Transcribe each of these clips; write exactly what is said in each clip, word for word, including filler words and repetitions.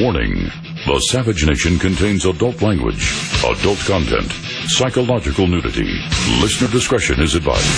Warning. The Savage Nation contains adult language, adult content, psychological nudity. Listener discretion is advised.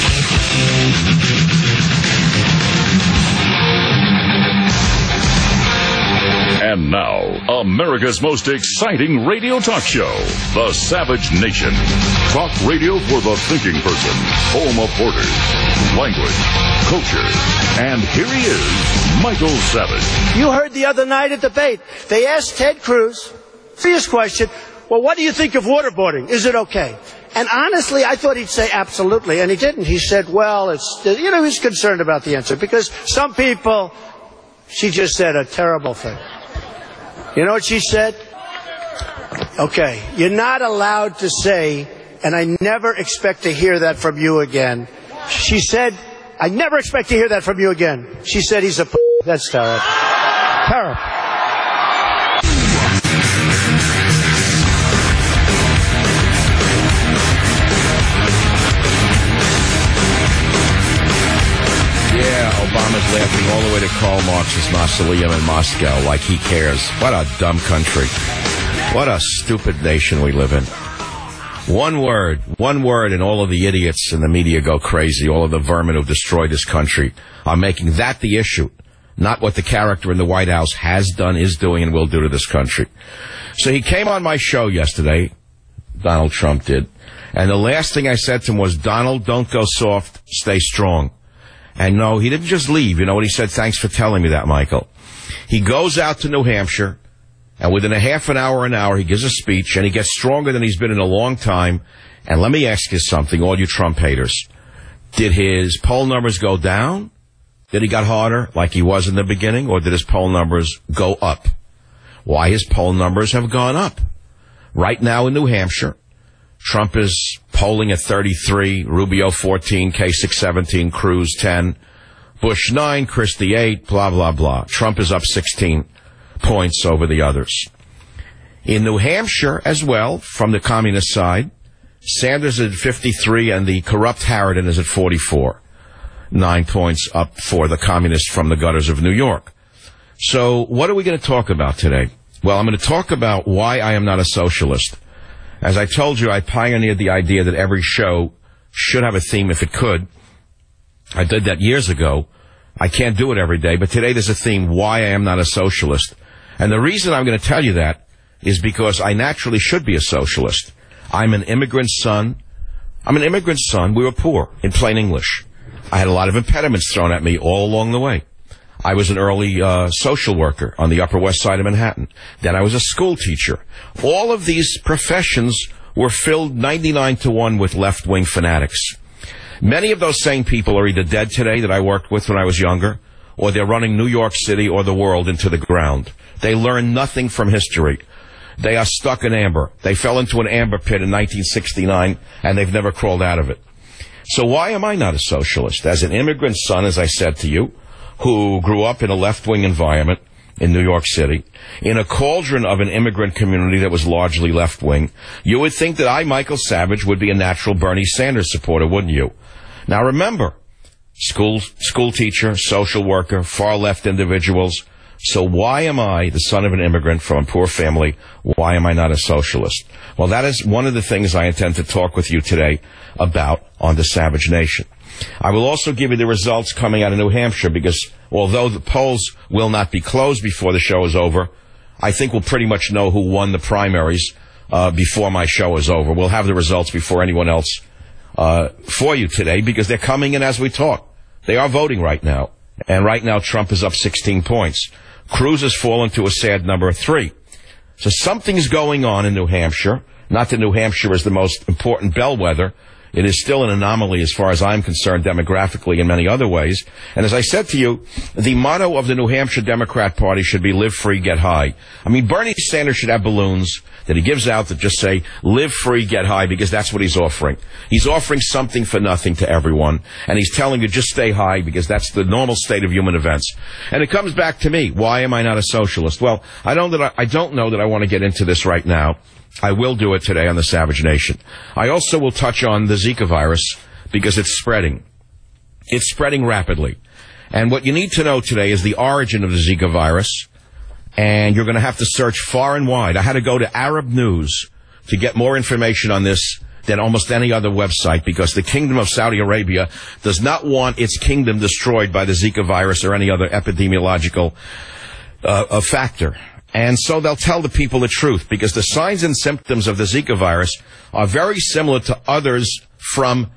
And now, America's most exciting radio talk show, The Savage Nation. Talk radio for the thinking person, home of borders, language, culture. And here he is, Michael Savage. You heard the other night at debate, they asked Ted Cruz, serious question, well, what do you think of waterboarding? Is it okay? And honestly, I thought he'd say absolutely, and he didn't. He said, well, it's, you know, he's concerned about the answer, because some people, she just said a terrible thing. You know what she said? Okay, you're not allowed to say, and I never expect to hear that from you again. She said, I never expect to hear that from you again. She said he's a p***. That's terrible. Terrible. Yeah, Obama's laughing all the way to Karl Marx's mausoleum in Moscow like he cares. What a dumb country. What a stupid nation we live in. One word, one word, and all of the idiots in the media go crazy. All of the vermin who've destroyed this country are making that the issue, not what the character in the White House has done, is doing, and will do to this country. So he came on my show yesterday, Donald Trump did, and the last thing I said to him was, Donald, don't go soft, stay strong. And no, he didn't just leave. You know what he said? Thanks for telling me that, Michael. He goes out to New Hampshire, and within a half an hour, an hour, he gives a speech, and he gets stronger than he's been in a long time. And let me ask you something, all you Trump haters. Did his poll numbers go down? Did he got harder like he was in the beginning? Or did his poll numbers go up? Why his poll numbers have gone up. Right now in New Hampshire, Trump is polling at thirty-three, Rubio fourteen, Kasich seventeen, Cruz ten, Bush nine, Christie eight, blah, blah, blah. Trump is up sixteen points over the others. In New Hampshire as well, from the communist side, Sanders is at fifty-three and the corrupt Harridan is at forty-four. Nine points up for the communist from the gutters of New York. So what are we going to talk about today? Well, I'm going to talk about why I am not a socialist. As I told you, I pioneered the idea that every show should have a theme if it could. I did that years ago. I can't do it every day, but today there's a theme, why I am not a socialist. And the reason I'm going to tell you that is because I naturally should be a socialist. I'm an immigrant son. I'm an immigrant son. We were poor, in plain English. I had a lot of impediments thrown at me all along the way. I was an early uh, social worker on the Upper West Side of Manhattan. Then I was a school teacher. All of these professions were filled ninety-nine to one with left-wing fanatics. Many of those same people are either dead today that I worked with when I was younger, or they're running New York City or the world into the ground. They learn nothing from history. They are stuck in amber. They fell into an amber pit in nineteen sixty-nine, and they've never crawled out of it. So why am I not a socialist? As an immigrant son, as I said to you, who grew up in a left-wing environment in New York City, in a cauldron of an immigrant community that was largely left-wing, you would think that I, Michael Savage, would be a natural Bernie Sanders supporter, wouldn't you? Now remember, school, school teacher, social worker, far-left individuals. So why am I, the son of an immigrant from a poor family, why am I not a socialist? Well, that is one of the things I intend to talk with you today about on the Savage Nation. I will also give you the results coming out of New Hampshire because although the polls will not be closed before the show is over, I think we'll pretty much know who won the primaries uh, before my show is over. We'll have the results before anyone else uh, for you today because they're coming in as we talk. They are voting right now. And right now Trump is up sixteen points. Cruz has fallen to a sad number of three. So something's going on in New Hampshire. Not that New Hampshire is the most important bellwether. It is still an anomaly as far as I'm concerned demographically in many other ways. And as I said to you, the motto of the New Hampshire Democrat Party should be live free, get high. I mean, Bernie Sanders should have balloons that he gives out that just say live free, get high, because that's what he's offering. He's offering something for nothing to everyone. And he's telling you just stay high because that's the normal state of human events. And it comes back to me. Why am I not a socialist? Well, I don't, that I, I don't know that I want to get into this right now. I will do it today on the Savage Nation. I also will touch on the Zika virus because it's spreading. It's spreading rapidly. And what you need to know today is the origin of the Zika virus And you're going to have to search far and wide. I had to go to Arab News to get more information on this than almost any other website, because the Kingdom of Saudi Arabia does not want its kingdom destroyed by the Zika virus or any other epidemiological uh, a factor. And so they'll tell the people the truth, because the signs and symptoms of the Zika virus are very similar to others from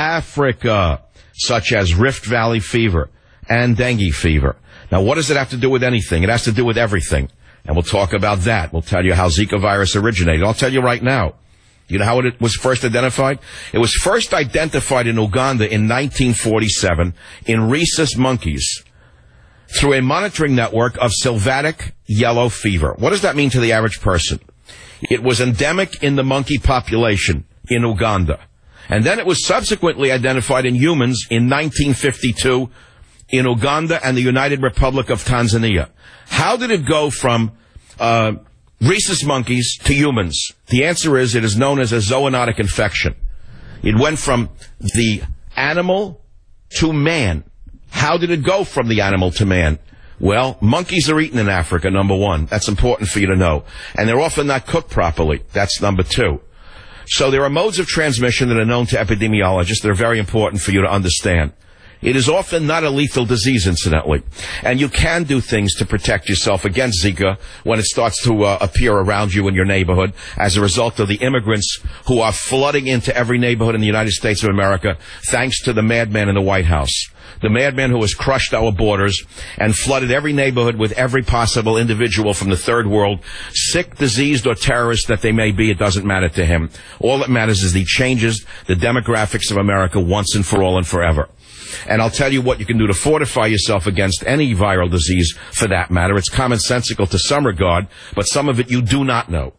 Africa, such as Rift Valley fever and dengue fever. Now, what does it have to do with anything? It has to do with everything. And we'll talk about that. We'll tell you how Zika virus originated. I'll tell you right now. You know how it was first identified? It was first identified in Uganda in nineteen forty-seven in rhesus monkeys through a monitoring network of sylvatic yellow fever. What does that mean to the average person? It was endemic in the monkey population in Uganda. And then it was subsequently identified in humans in nineteen fifty-two in Uganda and the United Republic of Tanzania. How did it go from uh rhesus monkeys to humans? The answer is it is known as a zoonotic infection. It went from the animal to man. How did it go from the animal to man? Well, monkeys are eaten in Africa, number one. That's important for you to know. And they're often not cooked properly. That's number two. So there are modes of transmission that are known to epidemiologists that are very important for you to understand. It is often not a lethal disease, incidentally. And you can do things to protect yourself against Zika when it starts to uh, appear around you in your neighborhood as a result of the immigrants who are flooding into every neighborhood in the United States of America, thanks to the madman in the White House. The madman who has crushed our borders and flooded every neighborhood with every possible individual from the third world, sick, diseased, or terrorist that they may be. It doesn't matter to him. All that matters is he changes the demographics of America once and for all and forever. And I'll tell you what you can do to fortify yourself against any viral disease, for that matter. It's commonsensical to some regard, but some of it you do not know.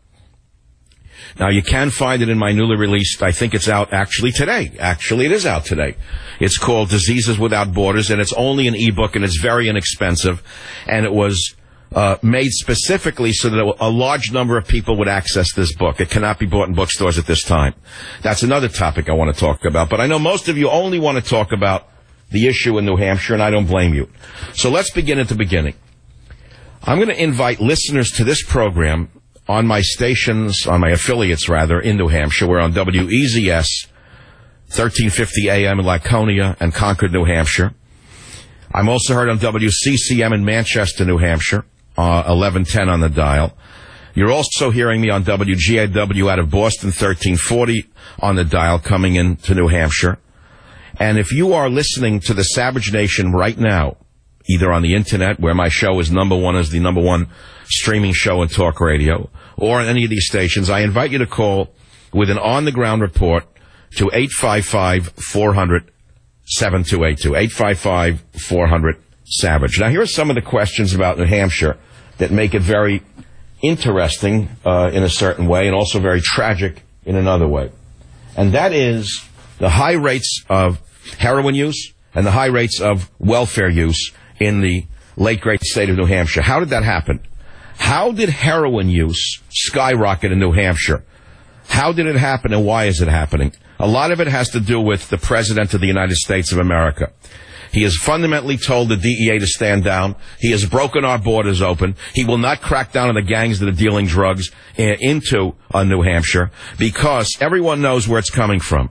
Now, you can find it in my newly released, I think it's out actually today. Actually, it is out today. It's called Diseases Without Borders, and it's only an ebook, and it's very inexpensive. And it was uh made specifically so that a large number of people would access this book. It cannot be bought in bookstores at this time. That's another topic I want to talk about. But I know most of you only want to talk about the issue in New Hampshire, and I don't blame you. So let's begin at the beginning. I'm going to invite listeners to this program on my stations, on my affiliates, rather, in New Hampshire. We're on W E Z S, thirteen fifty A M in Laconia and Concord, New Hampshire. I'm also heard on W C C M in Manchester, New Hampshire, uh, eleven ten on the dial. You're also hearing me on W G A W out of Boston, thirteen forty on the dial, coming into New Hampshire. And if you are listening to the Savage Nation right now, either on the internet, where my show is number one as the number one streaming show in talk radio, or on any of these stations, I invite you to call with an on-the-ground report to eight five five, four hundred, seven two eight two, eight five five, four hundred, SAVAGE. Now, here are some of the questions about New Hampshire that make it very interesting uh, in a certain way, and also very tragic in another way. And that is the high rates of heroin use and the high rates of welfare use in the late great state of New Hampshire. How did that happen? How did heroin use skyrocket in New Hampshire? How did it happen, and why is it happening? A lot of it has to do with the President of the United States of America. He has fundamentally told the D E A to stand down. He has broken our borders open. He will not crack down on the gangs that are dealing drugs into uh, New Hampshire, because everyone knows where it's coming from.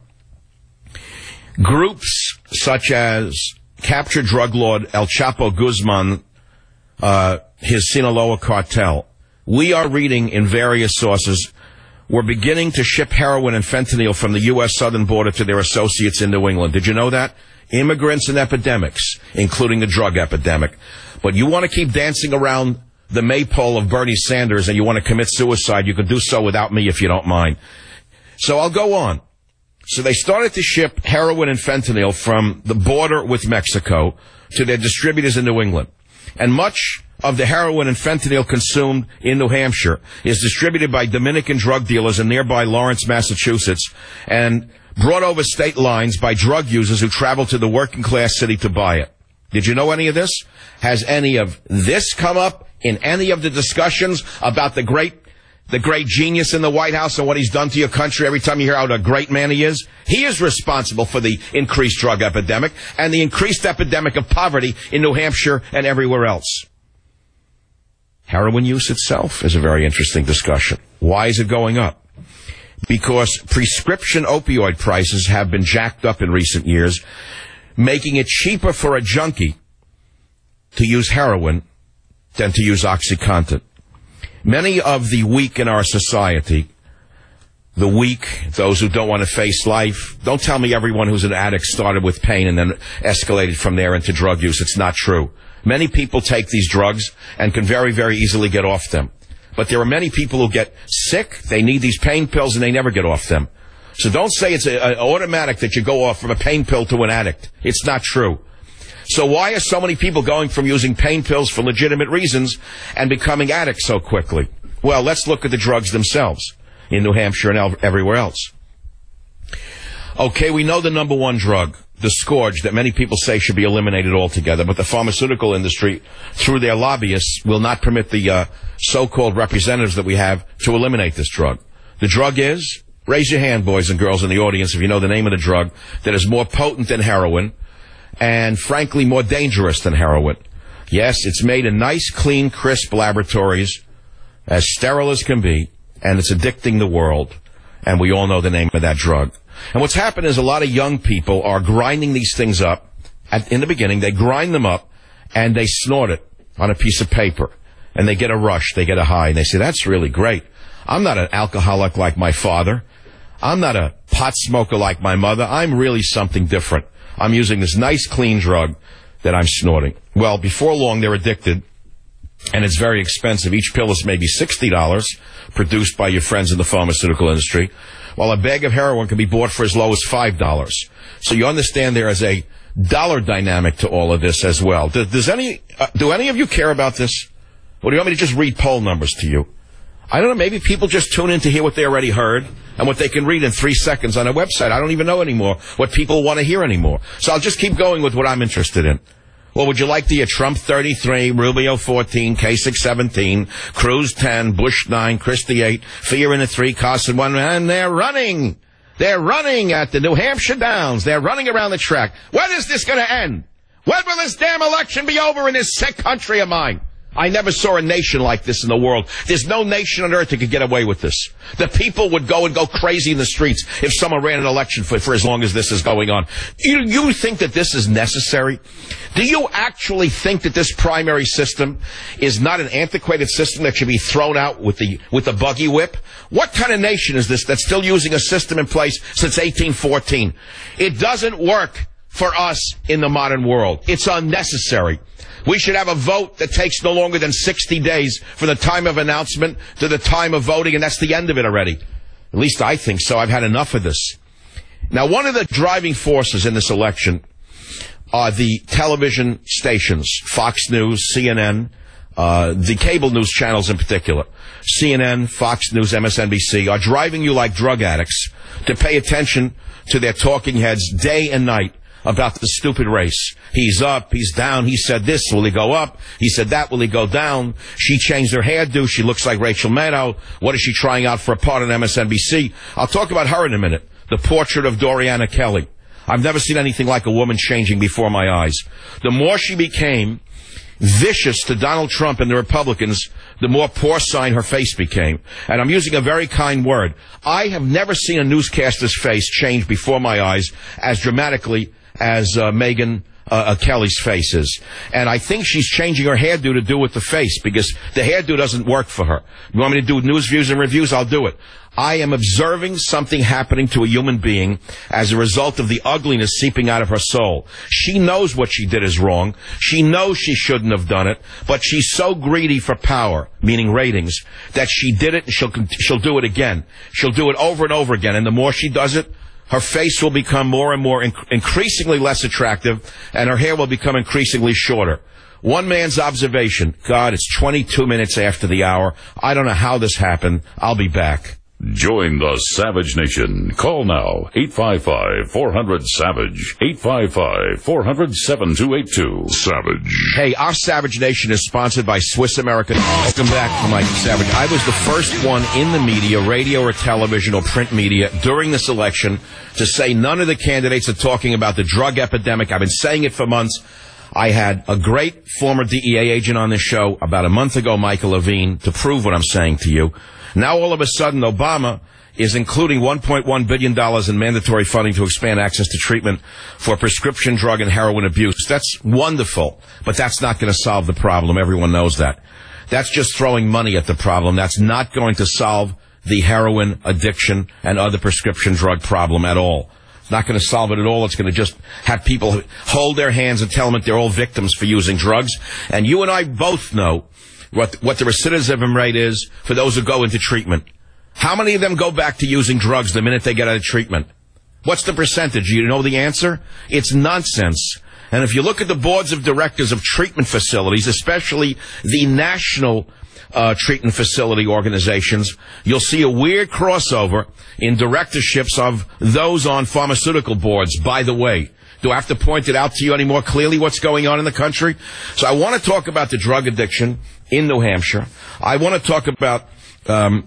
Groups such as captured drug lord El Chapo Guzman, uh, his Sinaloa cartel. We are reading in various sources, we're beginning to ship heroin and fentanyl from the U S southern border to their associates in New England. Did you know that? Immigrants and epidemics, including the drug epidemic. But you want to keep dancing around the maypole of Bernie Sanders and you want to commit suicide, you can do so without me if you don't mind. So I'll go on. So they started to ship heroin and fentanyl from the border with Mexico to their distributors in New England. And much of the heroin and fentanyl consumed in New Hampshire is distributed by Dominican drug dealers in nearby Lawrence, Massachusetts, and brought over state lines by drug users who travel to the working class city to buy it. Did you know any of this? Has any of this come up in any of the discussions about the great the great genius in the White House and what he's done to your country? Every time you hear how a great man he is, he is responsible for the increased drug epidemic and the increased epidemic of poverty in New Hampshire and everywhere else. Heroin use itself is a very interesting discussion. Why is it going up? Because prescription opioid prices have been jacked up in recent years, making it cheaper for a junkie to use heroin than to use OxyContin. Many of the weak in our society, the weak, those who don't want to face life, don't tell me everyone who's an addict started with pain and then escalated from there into drug use. It's not true. Many people take these drugs and can very, very easily get off them. But there are many people who get sick, they need these pain pills, and they never get off them. So don't say it's a, a automatic that you go off from a pain pill to an addict. It's not true. So why are so many people going from using pain pills for legitimate reasons and becoming addicts so quickly? Well, let's look at the drugs themselves in New Hampshire and el- everywhere else. Okay, we know the number one drug, the scourge, that many people say should be eliminated altogether, but the pharmaceutical industry, through their lobbyists, will not permit the uh, so-called representatives that we have to eliminate this drug. The drug is, raise your hand, boys and girls in the audience, if you know the name of the drug, that is more potent than heroin and, frankly, more dangerous than heroin. Yes, it's made in nice, clean, crisp laboratories, as sterile as can be, and it's addicting the world, and we all know the name of that drug. And what's happened is a lot of young people are grinding these things up. At, in the beginning, they grind them up, and they snort it on a piece of paper. And they get a rush, they get a high, and they say, that's really great. I'm not an alcoholic like my father. I'm not a pot smoker like my mother. I'm really something different. I'm using this nice, clean drug that I'm snorting. Well, before long, they're addicted, and it's very expensive. Each pill is maybe sixty dollars, produced by your friends in the pharmaceutical industry, while a bag of heroin can be bought for as low as five dollars. So you understand there is a dollar dynamic to all of this as well. Does, does any, uh, do any of you care about this? Or do you want me to just read poll numbers to you? I don't know, maybe people just tune in to hear what they already heard and what they can read in three seconds on a website. I don't even know anymore what people want to hear anymore. So I'll just keep going with what I'm interested in. Well, would you like to hear Trump thirty-three, Rubio fourteen, Kasich seventeen, Cruz ten, Bush nine, Christie eight, Fear in the three, Carson one, and they're running. They're running at the New Hampshire Downs. They're running around the track. When is this going to end? When will this damn election be over in this sick country of mine? I never saw a nation like this in the world. There's no nation on earth that could get away with this. The people would go and go crazy in the streets if someone ran an election for, for as long as this is going on. You, you think that this is necessary? Do you actually think that this primary system is not an antiquated system that should be thrown out with the, with the buggy whip? What kind of nation is this that's still using a system in place since eighteen fourteen? It doesn't work for us in the modern world. It's unnecessary. We should have a vote that takes no longer than sixty days from the time of announcement to the time of voting, and that's the end of it already. At least I think so. I've had enough of this. Now, one of the driving forces in this election are the television stations, Fox News, C N N, uh, the cable news channels in particular. C N N, Fox News, M S N B C are driving you like drug addicts to pay attention to their talking heads day and night about the stupid race. He's up, he's down, he said this, will he go up? He said that, will he go down? She changed her hairdo, she looks like Rachel Maddow. What is she trying out for a part on M S N B C? I'll talk about her in a minute. The portrait of Doriana Kelly. I've never seen anything like a woman changing before my eyes. The more she became vicious to Donald Trump and the Republicans, the more porcine her face became. And I'm using a very kind word. I have never seen a newscaster's face change before my eyes as dramatically as uh, Megyn uh, uh, Kelly's face is. And I think she's changing her hairdo to do with the face, because the hairdo doesn't work for her. You want me to do news, views, and reviews? I'll do it. I am observing something happening to a human being as a result of the ugliness seeping out of her soul. She knows what she did is wrong. She knows she shouldn't have done it, but she's so greedy for power, meaning ratings, that she did it and she'll, she'll do it again. She'll do it over and over again. And the more she does it, her face will become more and more inc- increasingly less attractive, and her hair will become increasingly shorter. One man's observation. God, it's twenty-two minutes after the hour. I don't know how this happened. I'll be back. Join the Savage Nation. Call now, eight five five, four hundred, SAVAGE, eight five five, four hundred, seven two eight two. Savage. Hey, our Savage Nation is sponsored by Swiss American. Welcome back to Mike Savage. I was the first one in the media, radio or television or print media, during this election to say none of the candidates are talking about the drug epidemic. I've been saying it for months. I had a great former D E A agent on this show about a month ago, Michael Levine, to prove what I'm saying to you. Now, all of a sudden, Obama is including one point one billion dollars in mandatory funding to expand access to treatment for prescription drug and heroin abuse. That's wonderful, but that's not going to solve the problem. Everyone knows that. That's just throwing money at the problem. That's not going to solve the heroin addiction and other prescription drug problem at all. It's not going to solve it at all. It's going to just have people hold their hands and tell them that they're all victims for using drugs. And you and I both know what, what the recidivism rate is for those who go into treatment. How many of them go back to using drugs the minute they get out of treatment? What's the percentage? You know the answer? It's nonsense. And if you look at the boards of directors of treatment facilities, especially the national uh, treatment facility organizations, you'll see a weird crossover in directorships of those on pharmaceutical boards, by the way. Do I have to point it out to you any more clearly what's going on in the country? So I want to talk about the drug addiction in New Hampshire. I want to talk about um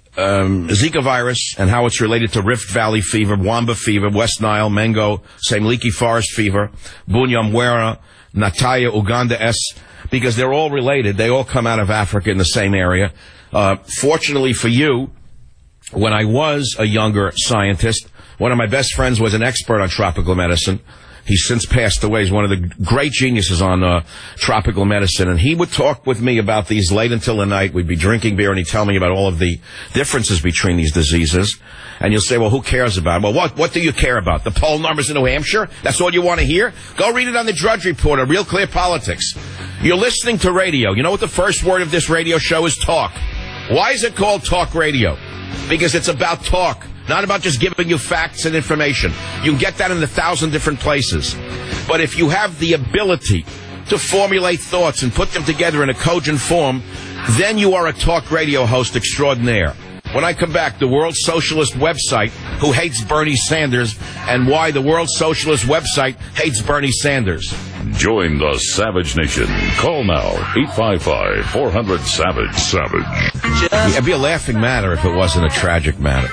Um, Zika virus and how it's related to Rift Valley fever, Wamba fever, West Nile, Mengo, same leaky forest fever, Bunyamwera, Nataya, Uganda S, because they're all related. They all come out of Africa in the same area. Uh, fortunately for you, when I was a younger scientist, one of my best friends was an expert on tropical medicine. He's since passed away. He's one of the great geniuses on uh, tropical medicine. And he would talk with me about these late until the night. We'd be drinking beer, and he'd tell me about all of the differences between these diseases. And you'll say, well, who cares about it? Well, what, what do you care about? The poll numbers in New Hampshire? That's all you want to hear? Go read it on the Drudge Report or Real Clear Politics. You're listening to radio. You know what the first word of this radio show is? Talk. Why is it called talk radio? Because it's about talk. Not about just giving you facts and information. You can get that in a thousand different places. But if you have the ability to formulate thoughts and put them together in a cogent form, then you are a talk radio host extraordinaire. When I come back, the World Socialist website, who hates Bernie Sanders, and why the World Socialist website hates Bernie Sanders. Join the Savage Nation. Call now, eight five five, four hundred, SAVAGE. SAVAGE. It'd be a laughing matter if it wasn't a tragic matter.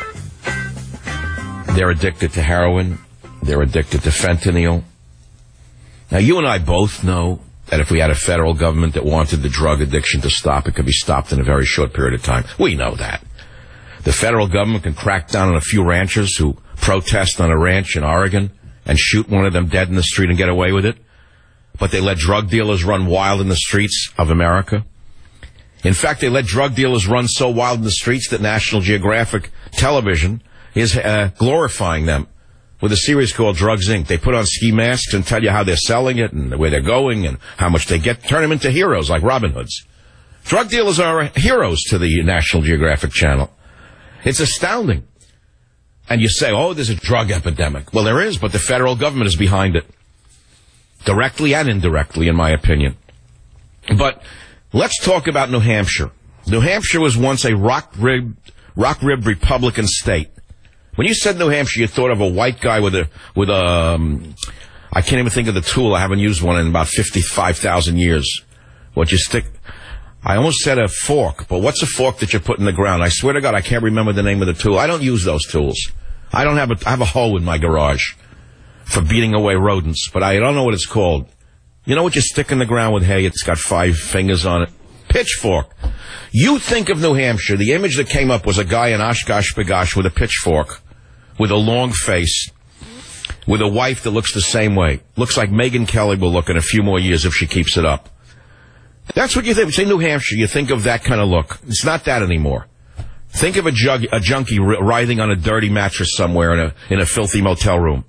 They're addicted to heroin. They're addicted to fentanyl. Now, you and I both know that if we had a federal government that wanted the drug addiction to stop, it could be stopped in a very short period of time. We know that. The federal government can crack down on a few ranchers who protest on a ranch in Oregon and shoot one of them dead in the street and get away with it. But they let drug dealers run wild in the streets of America. In fact, they let drug dealers run so wild in the streets that National Geographic Television is uh, glorifying them with a series called Drugs, Incorporated. They put on ski masks and tell you how they're selling it and where they're going and how much they get. Turn them into heroes like Robin Hoods. Drug dealers are heroes to the National Geographic Channel. It's astounding. And you say, oh, there's a drug epidemic. Well, there is, but the federal government is behind it. Directly and indirectly, in my opinion. But let's talk about New Hampshire. New Hampshire was once a rock-ribbed, rock-ribbed Republican state. When you said New Hampshire, you thought of a white guy with a, with a, um, I can't even think of the tool. I haven't used one in about fifty-five thousand years. What you stick, I almost said a fork, but what's a fork that you put in the ground? I swear to God, I can't remember the name of the tool. I don't use those tools. I don't have a, I have a hoe in my garage for beating away rodents, but I don't know what it's called. You know what you stick in the ground with hay? It's got five fingers on it. Pitchfork. You think of New Hampshire, the image that came up was a guy in Oshkosh Bagosh with a pitchfork, with a long face, with a wife that looks the same way. Looks like Megyn Kelly will look in a few more years if she keeps it up. That's what you think. Say New Hampshire, you think of that kind of look. It's not that anymore. Think of a, jug, a junkie writhing on a dirty mattress somewhere in a, in a filthy motel room.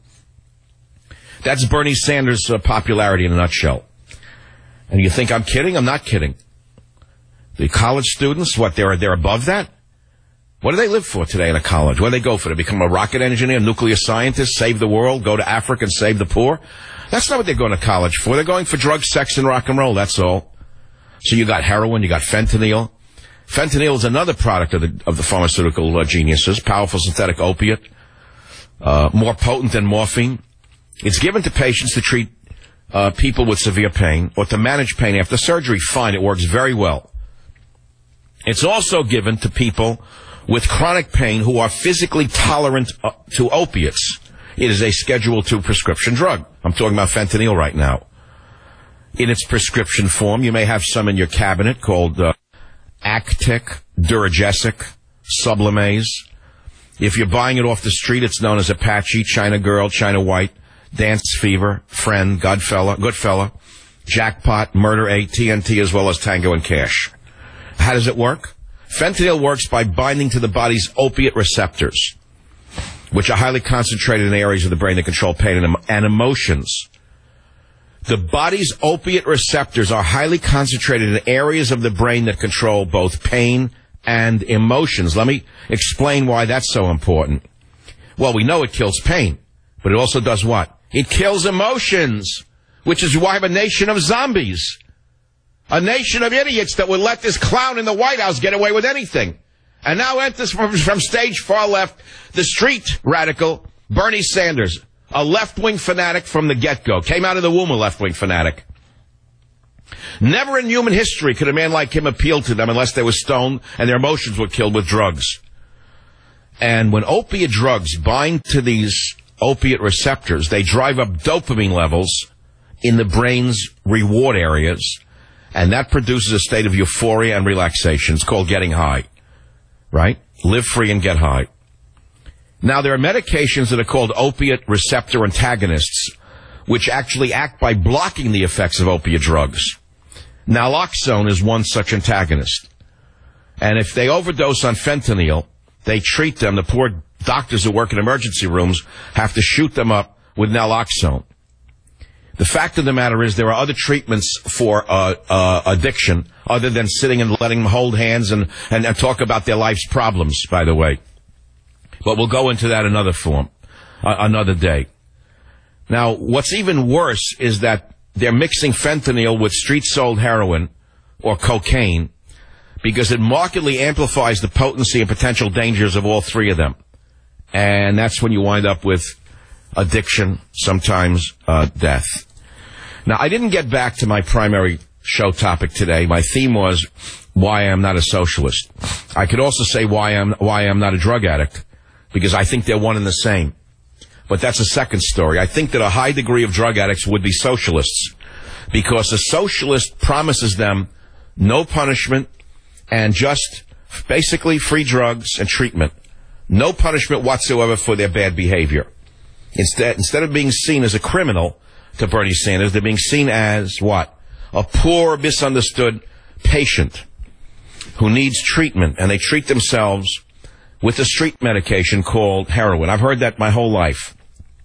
That's Bernie Sanders' uh, popularity in a nutshell. And you think I'm kidding? I'm not kidding. The college students, what, they're, they're above that? What do they live for today in a college? What do they go for? To become a rocket engineer, nuclear scientist, save the world, go to Africa and save the poor? That's not what they're going to college for. They're going for drugs, sex, and rock and roll, that's all. So you got heroin, you got fentanyl. Fentanyl is another product of the, of the pharmaceutical uh, geniuses, powerful synthetic opiate, uh, more potent than morphine. It's given to patients to treat uh, people with severe pain or to manage pain after surgery. Fine, it works very well. It's also given to people with chronic pain who are physically tolerant uh, to opiates. It is a Schedule two prescription drug. I'm talking about fentanyl right now. in its prescription form. You may have some in your cabinet called uh, Actic, Duragesic, Sublimaze. If you're buying it off the street, it's known as Apache, China Girl, China White, Dance Fever, Friend, Godfella, Goodfella, Jackpot, Murder eight, T N T, as well as Tango and Cash. How does it work? Fentanyl works by binding to the body's opiate receptors, which are highly concentrated in areas of the brain that control pain and, and emotions. The body's opiate receptors are highly concentrated in areas of the brain that control both pain and emotions. Let me explain why that's so important. Well, we know it kills pain, but it also does what? It kills emotions, which is why we have a nation of zombies. A nation of idiots that would let this clown in the White House get away with anything. And now enters from, from stage far left, the street radical, Bernie Sanders, a left-wing fanatic from the get-go. Came out of the womb a left-wing fanatic. Never in human history could a man like him appeal to them unless they were stoned and their emotions were killed with drugs. And when opiate drugs bind to these opiate receptors, they drive up dopamine levels in the brain's reward areas, and that produces a state of euphoria and relaxation. It's called getting high, right? Live free and get high. Now, there are medications that are called opiate receptor antagonists, which actually act by blocking the effects of opiate drugs. Naloxone is one such antagonist. And if they overdose on fentanyl, they treat them, the poor doctors who work in emergency rooms have to shoot them up with naloxone. The fact of the matter is there are other treatments for uh, uh, addiction other than sitting and letting them hold hands and, and, and talk about their life's problems, by the way. But we'll go into that another form, uh, another day. Now, what's even worse is that they're mixing fentanyl with street-sold heroin or cocaine because it markedly amplifies the potency and potential dangers of all three of them. And that's when you wind up with addiction, sometimes uh, death. Now, I didn't get back to my primary show topic today. My theme was why I'm not a socialist. I could also say why I'm why I'm not a drug addict, because I think they're one and the same. But that's a second story. I think that a high degree of drug addicts would be socialists, because a socialist promises them no punishment and just basically free drugs and treatment. No punishment whatsoever for their bad behavior. Instead, instead of being seen as a criminal to Bernie Sanders, they're being seen as what? A poor, misunderstood patient who needs treatment, and they treat themselves with a street medication called heroin. I've heard that my whole life.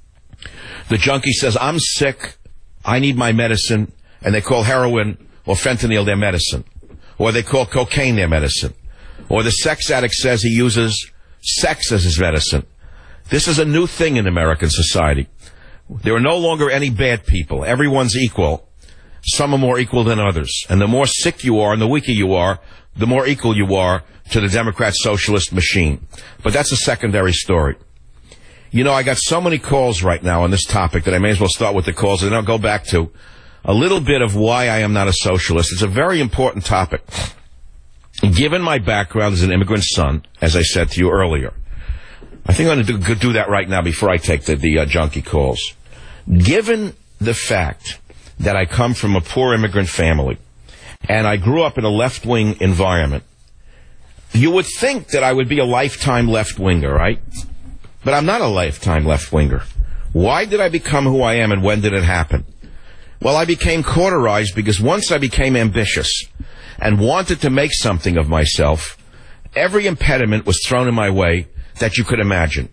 The junkie says, I'm sick, I need my medicine, and they call heroin or fentanyl their medicine. Or they call cocaine their medicine. Or the sex addict says he uses sex as his medicine. This is a new thing in American society. There are no longer any bad people. Everyone's equal. Some are more equal than others. And the more sick you are and the weaker you are, the more equal you are to the Democrat socialist machine. But that's a secondary story. You know, I got so many calls right now on this topic that I may as well start with the calls and then I'll go back to a little bit of why I am not a socialist. It's a very important topic. Given my background as an immigrant son, as I said to you earlier, I think I'm going to do, do that right now before I take the, the uh, junkie calls. Given the fact that I come from a poor immigrant family and I grew up in a left-wing environment, you would think that I would be a lifetime left-winger, right? But I'm not a lifetime left-winger. Why did I become who I am and when did it happen? Well, I became cauterized because once I became ambitious and wanted to make something of myself, every impediment was thrown in my way that you could imagine.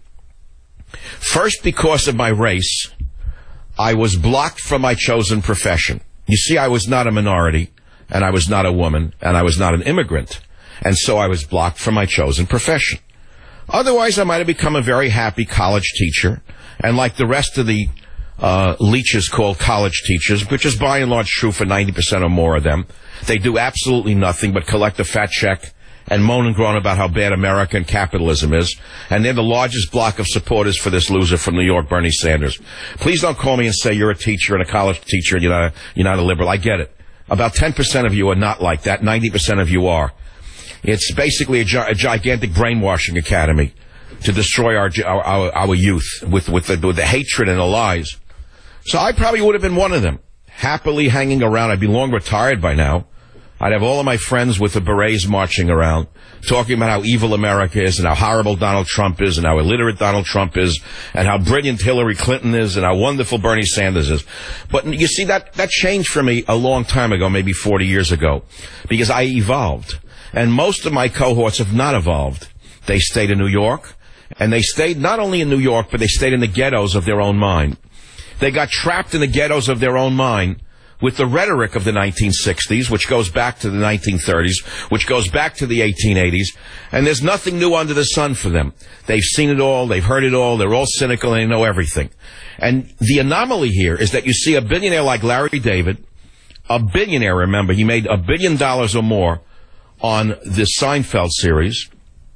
First, because of my race, I was blocked from my chosen profession. You see, I was not a minority, and I was not a woman, and I was not an immigrant, and so I was blocked from my chosen profession. Otherwise, I might have become a very happy college teacher, and like the rest of the uh, leeches called college teachers, which is by and large true for ninety percent or more of them, they do absolutely nothing but collect a fat check and moan and groan about how bad American capitalism is, and they're the largest block of supporters for this loser from New York, Bernie Sanders. Please don't call me and say you're a teacher and a college teacher and you're not a, you're not a liberal. I get it. About ten percent of you are not like that. ninety percent of you are. It's basically a, gi- a gigantic brainwashing academy to destroy our our, our youth with, with, the, with the hatred and the lies. So I probably would have been one of them happily hanging around. I'd be long retired by now. I'd have all of my friends with the berets marching around, talking about how evil America is and how horrible Donald Trump is and how illiterate Donald Trump is and how brilliant Hillary Clinton is and how wonderful Bernie Sanders is. But you see, that, that changed for me a long time ago, maybe forty years ago, because I evolved. And most of my cohorts have not evolved. They stayed in New York, and they stayed not only in New York, but they stayed in the ghettos of their own mind. They got trapped in the ghettos of their own mind with the rhetoric of the nineteen sixties, which goes back to the nineteen thirties, which goes back to the eighteen eighties, and there's nothing new under the sun for them. They've seen it all, they've heard it all, they're all cynical, and they know everything. And the anomaly here is that you see a billionaire like Larry David, a billionaire, remember, he made a billion dollars or more on the Seinfeld series,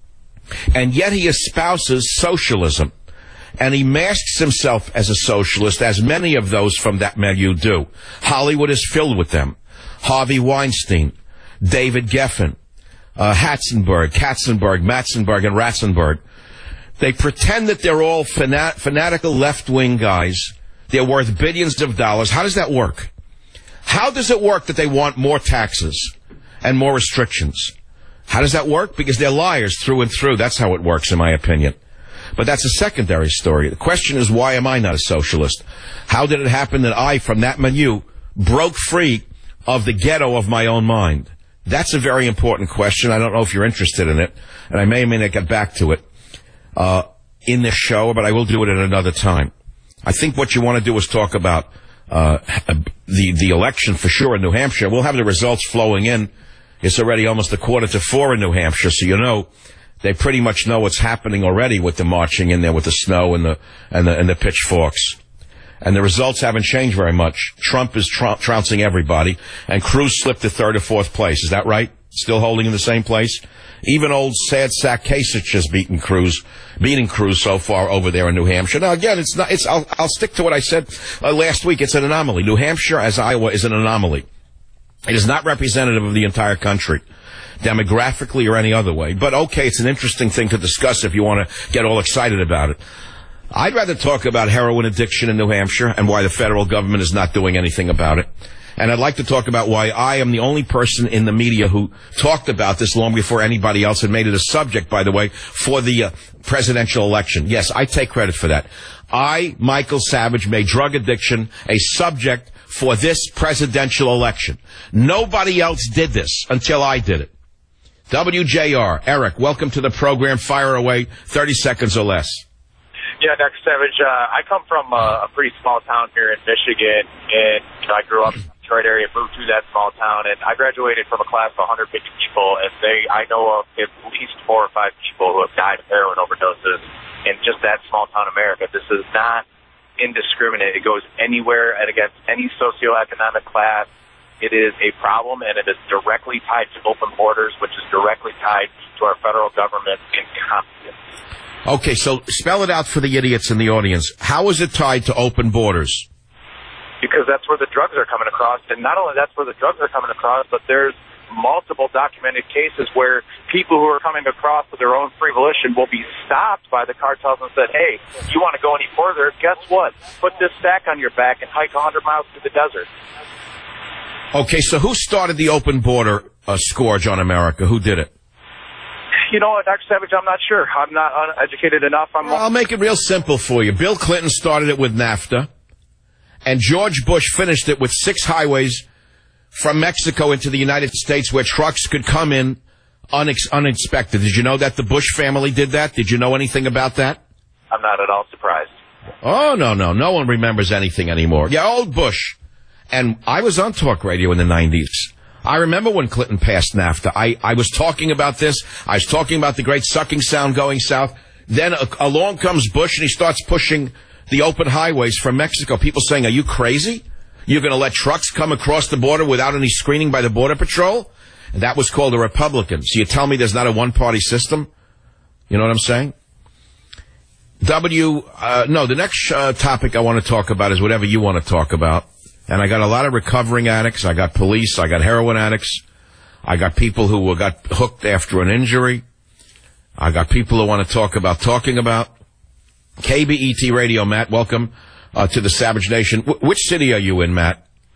and yet he espouses socialism. And he masks himself as a socialist, as many of those from that milieu do. Hollywood is filled with them. Harvey Weinstein, David Geffen, uh, Hatzenberg, Katzenberg, Matzenberg, and Ratzenberg. They pretend that they're all fanat- fanatical left-wing guys. They're worth billions of dollars. How does that work? How does it work that they want more taxes and more restrictions? How does that work? Because they're liars through and through. That's how it works, in my opinion. But that's a secondary story. The question is, why am I not a socialist? How did it happen that I, from that milieu, broke free of the ghetto of my own mind? That's a very important question. I don't know if you're interested in it, and I may or may not get back to it uh, in this show, but I will do it at another time. I think what you want to do is talk about uh, the, the election for sure in New Hampshire. We'll have the results flowing in. It's already almost a quarter to four in New Hampshire, so you know they pretty much know what's happening already with the marching in there with the snow and the and the, and the pitchforks. And the results haven't changed very much. Trump is tr- trouncing everybody, and Cruz slipped to third or fourth place. Is that right? Still holding in the same place? Even old sad sack Kasich has beaten Cruz, beating Cruz so far over there in New Hampshire. Now, again, it's not. It's. I'll, I'll stick to what I said uh, last week. It's an anomaly. New Hampshire, as Iowa, is an anomaly. It is not representative of the entire country, demographically or any other way. But okay, it's an interesting thing to discuss if you want to get all excited about it. I'd rather talk about heroin addiction in New Hampshire and why the federal government is not doing anything about it. And I'd like to talk about why I am the only person in the media who talked about this long before anybody else and made it a subject, by the way, for the uh, presidential election. Yes, I take credit for that. I, Michael Savage, made drug addiction a subject for this presidential election. Nobody else did this until I did it. W J R, Eric, welcome to the program. Fire away, thirty seconds or less. Yeah, Doctor Savage, uh, I come from a, a pretty small town here in Michigan, and you know, I grew up in the Detroit area, moved to that small town, and I graduated from a class of one hundred fifty people, and they, I know of at least four or five people who have died of heroin overdoses in just that small town America. This is not indiscriminate. It goes anywhere and against any socioeconomic class. It is a problem, and it is directly tied to open borders, which is directly tied to our federal government incompetence. Okay, so spell it out for the idiots in the audience. How is it tied to open borders? Because that's where the drugs are coming across, and not only that's where the drugs are coming across, but there's multiple documented cases where people who are coming across with their own free volition will be stopped by the cartels and said, hey, you want to go any further? Guess what? Put this sack on your back and hike one hundred miles through the desert. Okay, so who started the open border uh, scourge on America? Who did it? You know what, Doctor Savage, I'm not sure. I'm not uneducated enough. I'm well, I'll make it real simple for you. Bill Clinton started it with NAFTA, and George Bush finished it with six highways from Mexico into the United States where trucks could come in unex- unexpected. Did you know that the Bush family did that? Did you know anything about that? I'm not at all surprised. Oh, no, no. No one remembers anything anymore. Yeah, old Bush. And I was on talk radio in the nineties. I remember when Clinton passed NAFTA. I, I was talking about this. I was talking about the great sucking sound going south. Then a, along comes Bush, and he starts pushing the open highways from Mexico. People saying, are you crazy? You're going to let trucks come across the border without any screening by the Border Patrol? And that was called a Republican. So you tell me there's not a one-party system? You know what I'm saying? W, uh, no, the next uh, topic I want to talk about is whatever you want to talk about. And I got a lot of recovering addicts. I got police. I got heroin addicts. I got people who got hooked after an injury. I got people who want to talk about talking about. K B E T Radio, Matt, welcome uh, to the Savage Nation. W- which city are you in, Matt?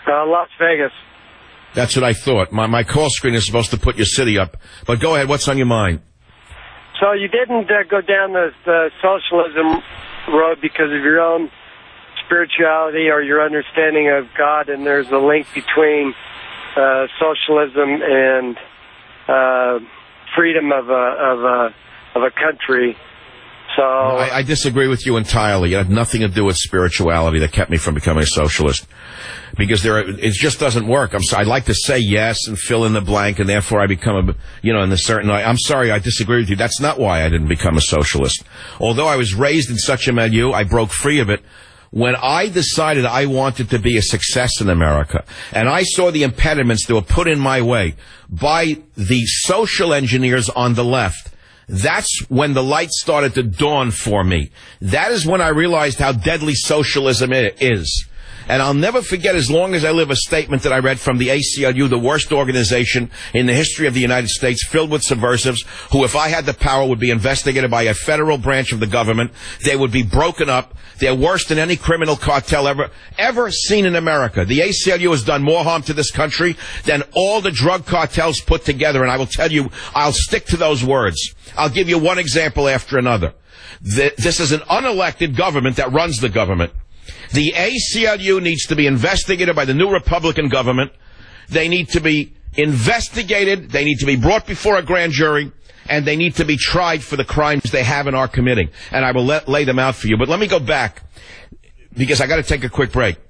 Uh, Las Vegas. That's what I thought. My my call screen is supposed to put your city up. But go ahead. What's on your mind? So you didn't uh, go down the, the socialism road because of your own spirituality or your understanding of God, and there's a link between uh, socialism and uh, freedom of a of a of a country. So I, I disagree with you entirely. It had nothing to do with spirituality that kept me from becoming a socialist. Because there, are, it just doesn't work. I'm sorry. I'd like to say yes and fill in the blank, and therefore I become a, you know, in a certain way. I'm sorry, I disagree with you. That's not why I didn't become a socialist. Although I was raised in such a milieu, I broke free of it when I decided I wanted to be a success in America. And I saw the impediments that were put in my way by the social engineers on the left. That's when the light started to dawn for me. That is when I realized how deadly socialism is. And I'll never forget, as long as I live, a statement that I read from the A C L U, the worst organization in the history of the United States, filled with subversives, who, if I had the power, would be investigated by a federal branch of the government. They would be broken up. They're worse than any criminal cartel ever, ever seen in America. The A C L U has done more harm to this country than all the drug cartels put together. And I will tell you, I'll stick to those words. I'll give you one example after another. This is an unelected government that runs the government. The A C L U needs to be investigated by the new Republican government. They need to be investigated. They need to be brought before a grand jury. And they need to be tried for the crimes they have and are committing. And I will let, lay them out for you. But let me go back, because I got to take a quick break.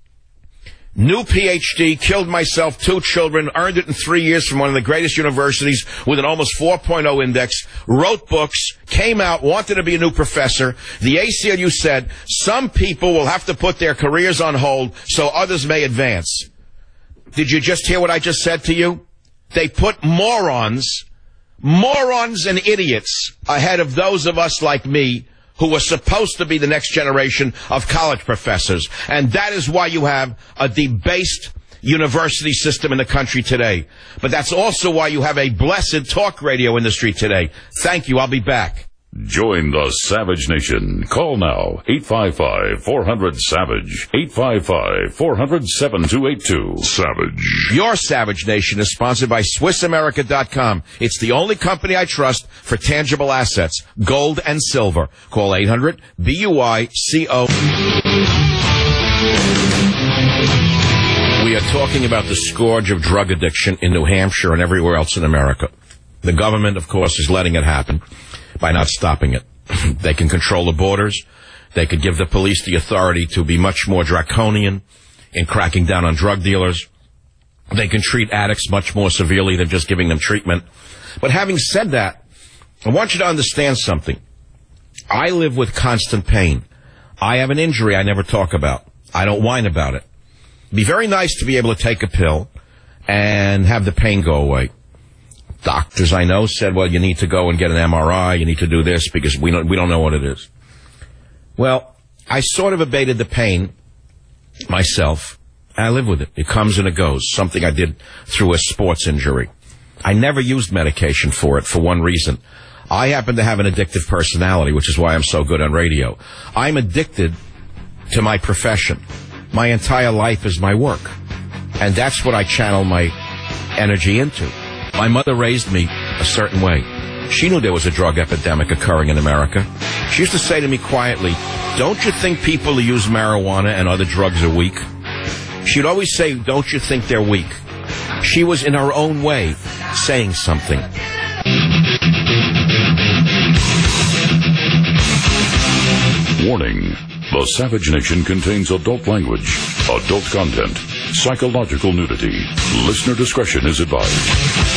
New P H D, killed myself, two children, earned it in three years from one of the greatest universities with an almost four point oh index, wrote books, came out, wanted to be a new professor. The A C L U said some people will have to put their careers on hold so others may advance. Did you just hear what I just said to you? They put morons, morons and idiots ahead of those of us like me who are supposed to be the next generation of college professors. And that is why you have a debased university system in the country today. But that's also why you have a blessed talk radio industry today. Thank you. I'll be back. Join the Savage Nation. Call now, eight five five, four hundred, SAVAGE, eight five five, four hundred, seven two eight two. Savage. Your Savage Nation is sponsored by Swiss America dot com. It's the only company I trust for tangible assets, gold and silver. Call eight hundred, B U I C O. We are talking about the scourge of drug addiction in New Hampshire and everywhere else in America. The government, of course, is letting it happen by not stopping it. They can control the borders. They could give the police the authority to be much more draconian in cracking down on drug dealers. They can treat addicts much more severely than just giving them treatment. But having said that, I want you to understand something. I live with constant pain. I have an injury I never talk about. I don't whine about it. It'd be very nice to be able to take a pill and have the pain go away. Doctors I know said, well, you need to go and get an M R I, you need to do this because we don't, we don't know what it is. Well, I sort of abated the pain myself, and I live with it. It comes and it goes, something I did through a sports injury. I never used medication for it for one reason. I happen to have an addictive personality, which is why I'm so good on radio. I'm addicted to my profession. My entire life is my work, and that's what I channel my energy into. My mother raised me a certain way. She knew there was a drug epidemic occurring in America. She used to say to me quietly, don't you think people who use marijuana and other drugs are weak? She'd always say, don't you think they're weak? She was, in her own way, saying something. Warning. The Savage Nation contains adult language, adult content, psychological nudity. Listener discretion is advised.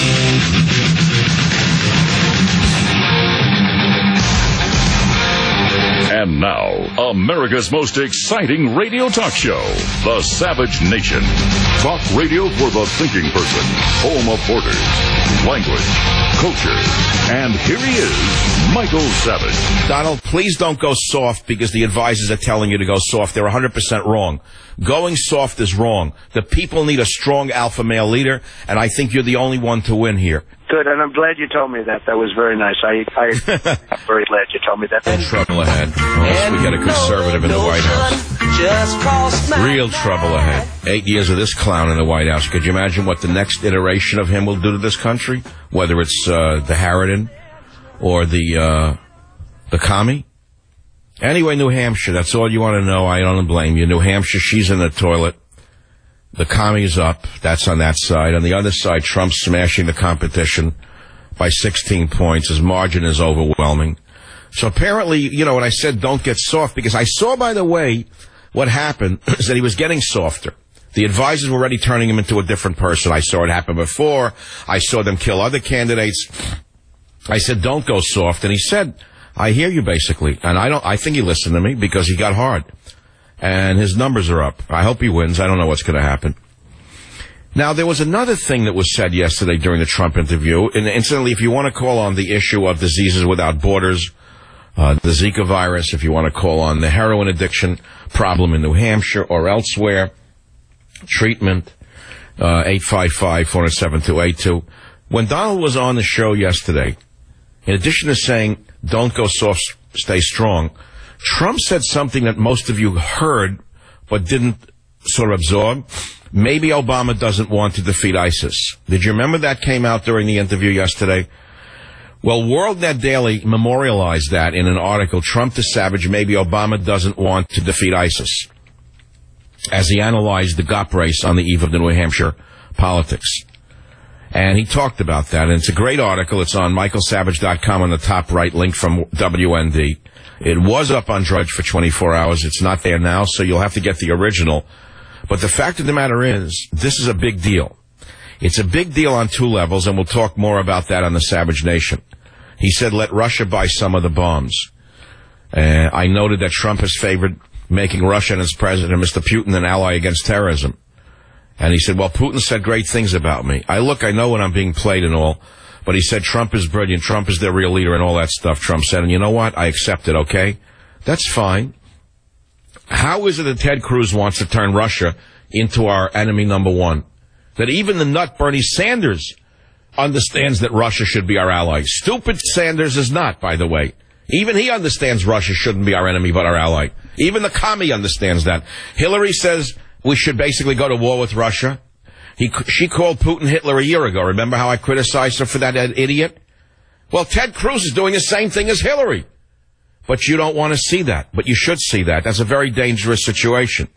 And now, America's most exciting radio talk show, The Savage Nation. Talk radio for the thinking person, home of borders, language, culture. And here he is, Michael Savage. Donald, please don't go soft because the advisors are telling you to go soft. They're one hundred percent wrong. Going soft is wrong. The people need a strong alpha male leader, and I think you're the only one to win here. Good, and I'm glad you told me that. That was very nice. I, I, I'm very glad you told me that. Trouble ahead. Unless we get a conservative in the White House. just crossed my Real trouble ahead. Eight years of this clown in the White House. Could you imagine what the next iteration of him will do to this country? Whether it's uh, the Harridan or the uh, the commie? Anyway, New Hampshire, that's all you want to know. I don't blame you. New Hampshire, she's in the toilet. The commie's up. That's on that side. On the other side, Trump's smashing the competition by sixteen points. His margin is overwhelming. So apparently, you know, when I said don't get soft, because I saw, by the way, what happened is that he was getting softer. The advisors were already turning him into a different person. I saw it happen before. I saw them kill other candidates. I said, don't go soft. And he said, I hear you, basically. And I don't, I think he listened to me because he got hard. And his numbers are up. I hope he wins. I don't know what's going to happen. Now, there was another thing that was said yesterday during the Trump interview. And incidentally, if you want to call on the issue of diseases without borders, uh, the Zika virus, if you want to call on the heroin addiction problem in New Hampshire or elsewhere, treatment, uh, eight five five, four seven, two eight two. When Donald was on the show yesterday, in addition to saying, don't go soft, stay strong, Trump said something that most of you heard but didn't sort of absorb. Maybe Obama doesn't want to defeat ISIS. Did you remember that came out during the interview yesterday? Well, WorldNet Daily memorialized that in an article, Trump the Savage, maybe Obama doesn't want to defeat ISIS, as he analyzed the G O P race on the eve of the New Hampshire politics. And he talked about that, and it's a great article. It's on michael savage dot com on the top right, link from W N D. It was up on Drudge for twenty-four hours. It's not there now, so you'll have to get the original. But the fact of the matter is, this is a big deal. It's a big deal on two levels, and we'll talk more about that on the Savage Nation. He said, let Russia buy some of the bombs. Uh, I noted that Trump has favored making Russia and its president, Mister Putin, an ally against terrorism. And he said, well, Putin said great things about me. I look, I know when I'm being played and all, but he said Trump is brilliant, Trump is their real leader and all that stuff, Trump said. And you know what? I accept it, okay? That's fine. How is it that Ted Cruz wants to turn Russia into our enemy number one? That even the nut Bernie Sanders understands that Russia should be our ally. Stupid Sanders is not, by the way. Even he understands Russia shouldn't be our enemy but our ally. Even the commie understands that. Hillary says we should basically go to war with Russia. He, she called Putin Hitler a year ago. Remember how I criticized her for that idiot? Well, Ted Cruz is doing the same thing as Hillary. But you don't want to see that. But you should see that. That's a very dangerous situation.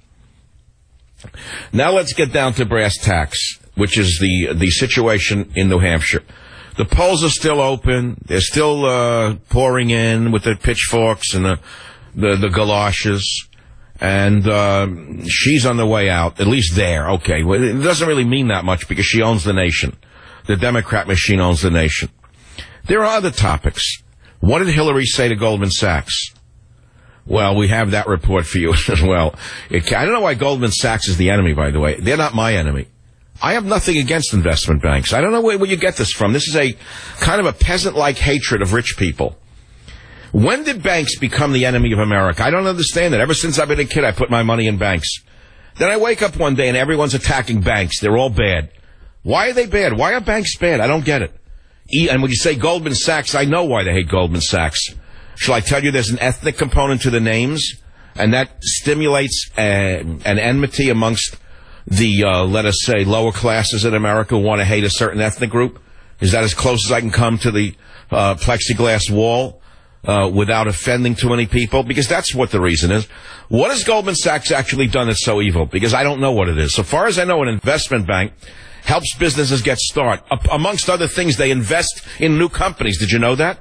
Now let's get down to brass tacks, which is the the situation in New Hampshire. The polls are still open. They're still uh, pouring in with the pitchforks and the the, the galoshes. And uh, she's on the way out, at least there. Okay, well, it doesn't really mean that much because she owns the nation. The Democrat machine owns the nation. There are other topics. What did Hillary say to Goldman Sachs? Well, we have that report for you as well. It, I don't know why Goldman Sachs is the enemy, by the way. They're not my enemy. I have nothing against investment banks. I don't know where, where you get this from. This is a kind of a peasant-like hatred of rich people. When did banks become the enemy of America? I don't understand that. Ever since I've been a kid, I put my money in banks. Then I wake up one day and everyone's attacking banks. They're all bad. Why are they bad? Why are banks bad? I don't get it. E- and when you say Goldman Sachs, I know why they hate Goldman Sachs. Shall I tell you there's an ethnic component to the names? And that stimulates uh, an enmity amongst the, uh, let us say, lower classes in America who want to hate a certain ethnic group? Is that as close as I can come to the uh, plexiglass wall? Uh, without offending too many people? Because that's what the reason is. What has Goldman Sachs actually done that's so evil? Because I don't know what it is. So far as I know, an investment bank helps businesses get started. Uh, amongst other things, they invest in new companies. Did you know that?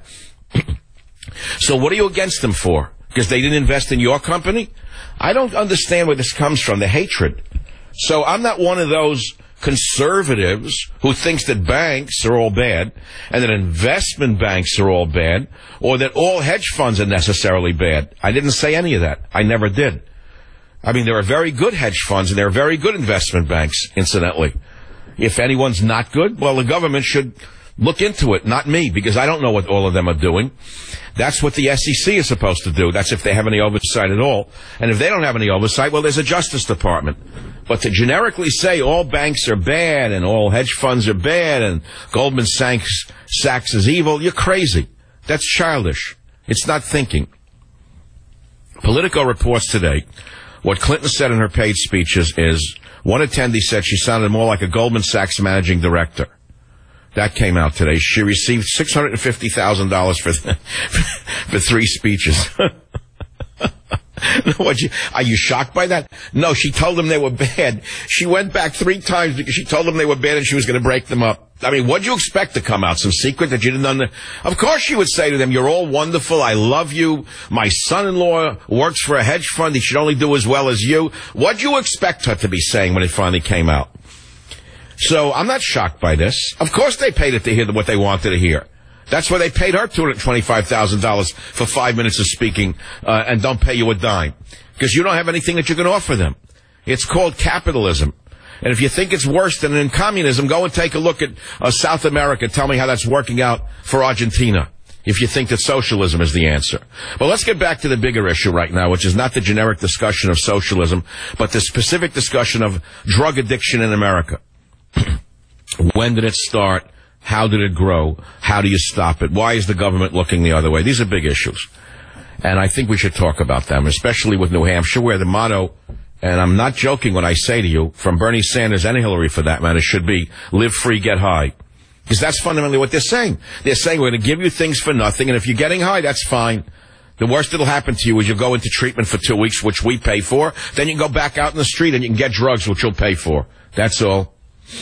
So what are you against them for? Because they didn't invest in your company? I don't understand where this comes from, the hatred. So I'm not one of those conservatives who thinks that banks are all bad and that investment banks are all bad or that all hedge funds are necessarily bad. I didn't say any of that. I never did. I mean, there are very good hedge funds and there are very good investment banks, incidentally. If anyone's not good, well, the government should look into it, not me, because I don't know what all of them are doing. That's what the S E C is supposed to do. That's if they have any oversight at all. And if they don't have any oversight, well, there's a Justice Department. But to generically say all banks are bad and all hedge funds are bad and Goldman Sachs, Sachs is evil, you're crazy. That's childish. It's not thinking. Politico reports today, What Clinton said in her paid speeches is, one attendee said she sounded more like a Goldman Sachs managing director. That came out today. She received six hundred fifty thousand dollars for, for three speeches. What, you, are you shocked by that? No, she told them they were bad. She went back three times because she told them they were bad and she was going to break them up. I mean, what'd you expect to come out? Some secret that you didn't understand? Of course she would say to them, you're all wonderful. I love you. My son-in-law works for a hedge fund. He should only do as well as you. What'd you expect her to be saying when it finally came out? So I'm not shocked by this. Of course they paid it to hear what they wanted to hear. That's why they paid her two hundred twenty-five thousand dollars for five minutes of speaking uh, and don't pay you a dime. Because you don't have anything that you can offer them. It's called capitalism. And if you think it's worse than in communism, go and take a look at uh, South America. Tell me how that's working out for Argentina, if you think that socialism is the answer. But let's get back to the bigger issue right now, which is not the generic discussion of socialism, but the specific discussion of drug addiction in America. When did it start? How did it grow? How do you stop it? Why is the government looking the other way? These are big issues. And I think we should talk about them, especially with New Hampshire, where the motto, and I'm not joking when I say to you, from Bernie Sanders and Hillary for that matter, should be, live free, get high. Because that's fundamentally what they're saying. They're saying we're going to give you things for nothing, and if you're getting high, that's fine. The worst that'll happen to you is you'll go into treatment for two weeks, which we pay for. Then you can go back out in the street and you can get drugs, which you'll pay for. That's all.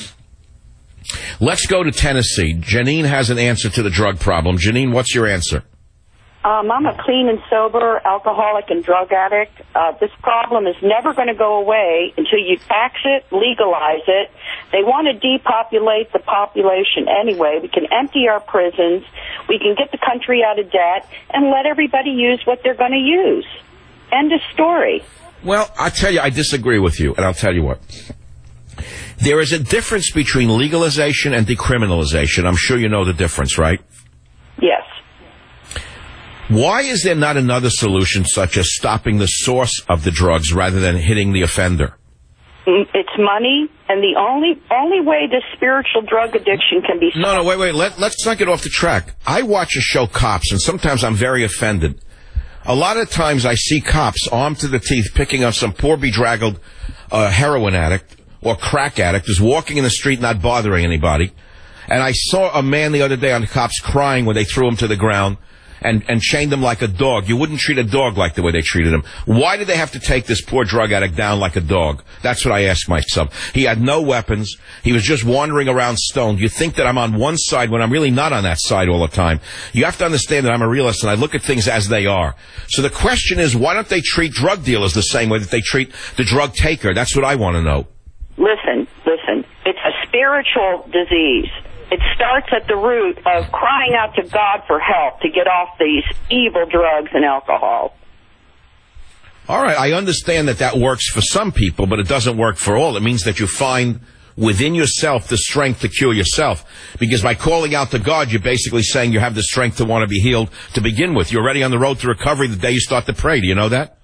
Let's go to Tennessee. Janine has an answer to the drug problem. Janine, what's your answer? Um, I'm a clean and sober alcoholic and drug addict. Uh, this problem is never going to go away until you tax it, legalize it. They want to depopulate the population anyway. We can empty our prisons. We can get the country out of debt and let everybody use what they're going to use. End of story. Well, I tell you, I disagree with you, and I'll tell you what. There is a difference between legalization and decriminalization. I'm sure you know the difference, right? Yes. Why is there not another solution, such as stopping the source of the drugs rather than hitting the offender? It's money, and the only only way this spiritual drug addiction can be... No, no, wait, wait. Let, let's not get off the track. I watch a show, Cops, and sometimes I'm very offended. A lot of times I see cops armed to the teeth picking up some poor bedraggled uh, heroin addict or crack addict who's walking in the street not bothering anybody. And I saw a man the other day on the cops crying when they threw him to the ground and, and chained him like a dog. You wouldn't treat a dog like the way they treated him. Why did they have to take this poor drug addict down like a dog? That's what I ask myself. He had no weapons. He was just wandering around stoned. You think that I'm on one side when I'm really not on that side all the time. You have to understand that I'm a realist and I look at things as they are. So the question is, why don't they treat drug dealers the same way that they treat the drug taker? That's what I want to know. Listen, listen. It's a spiritual disease. It starts at the root of crying out to God for help to get off these evil drugs and alcohol. All right, I understand that that works for some people, but it doesn't work for all. It means that you find within yourself the strength to cure yourself. Because by calling out to God, you're basically saying you have the strength to want to be healed to begin with. You're already on the road to recovery the day you start to pray. Do you know that?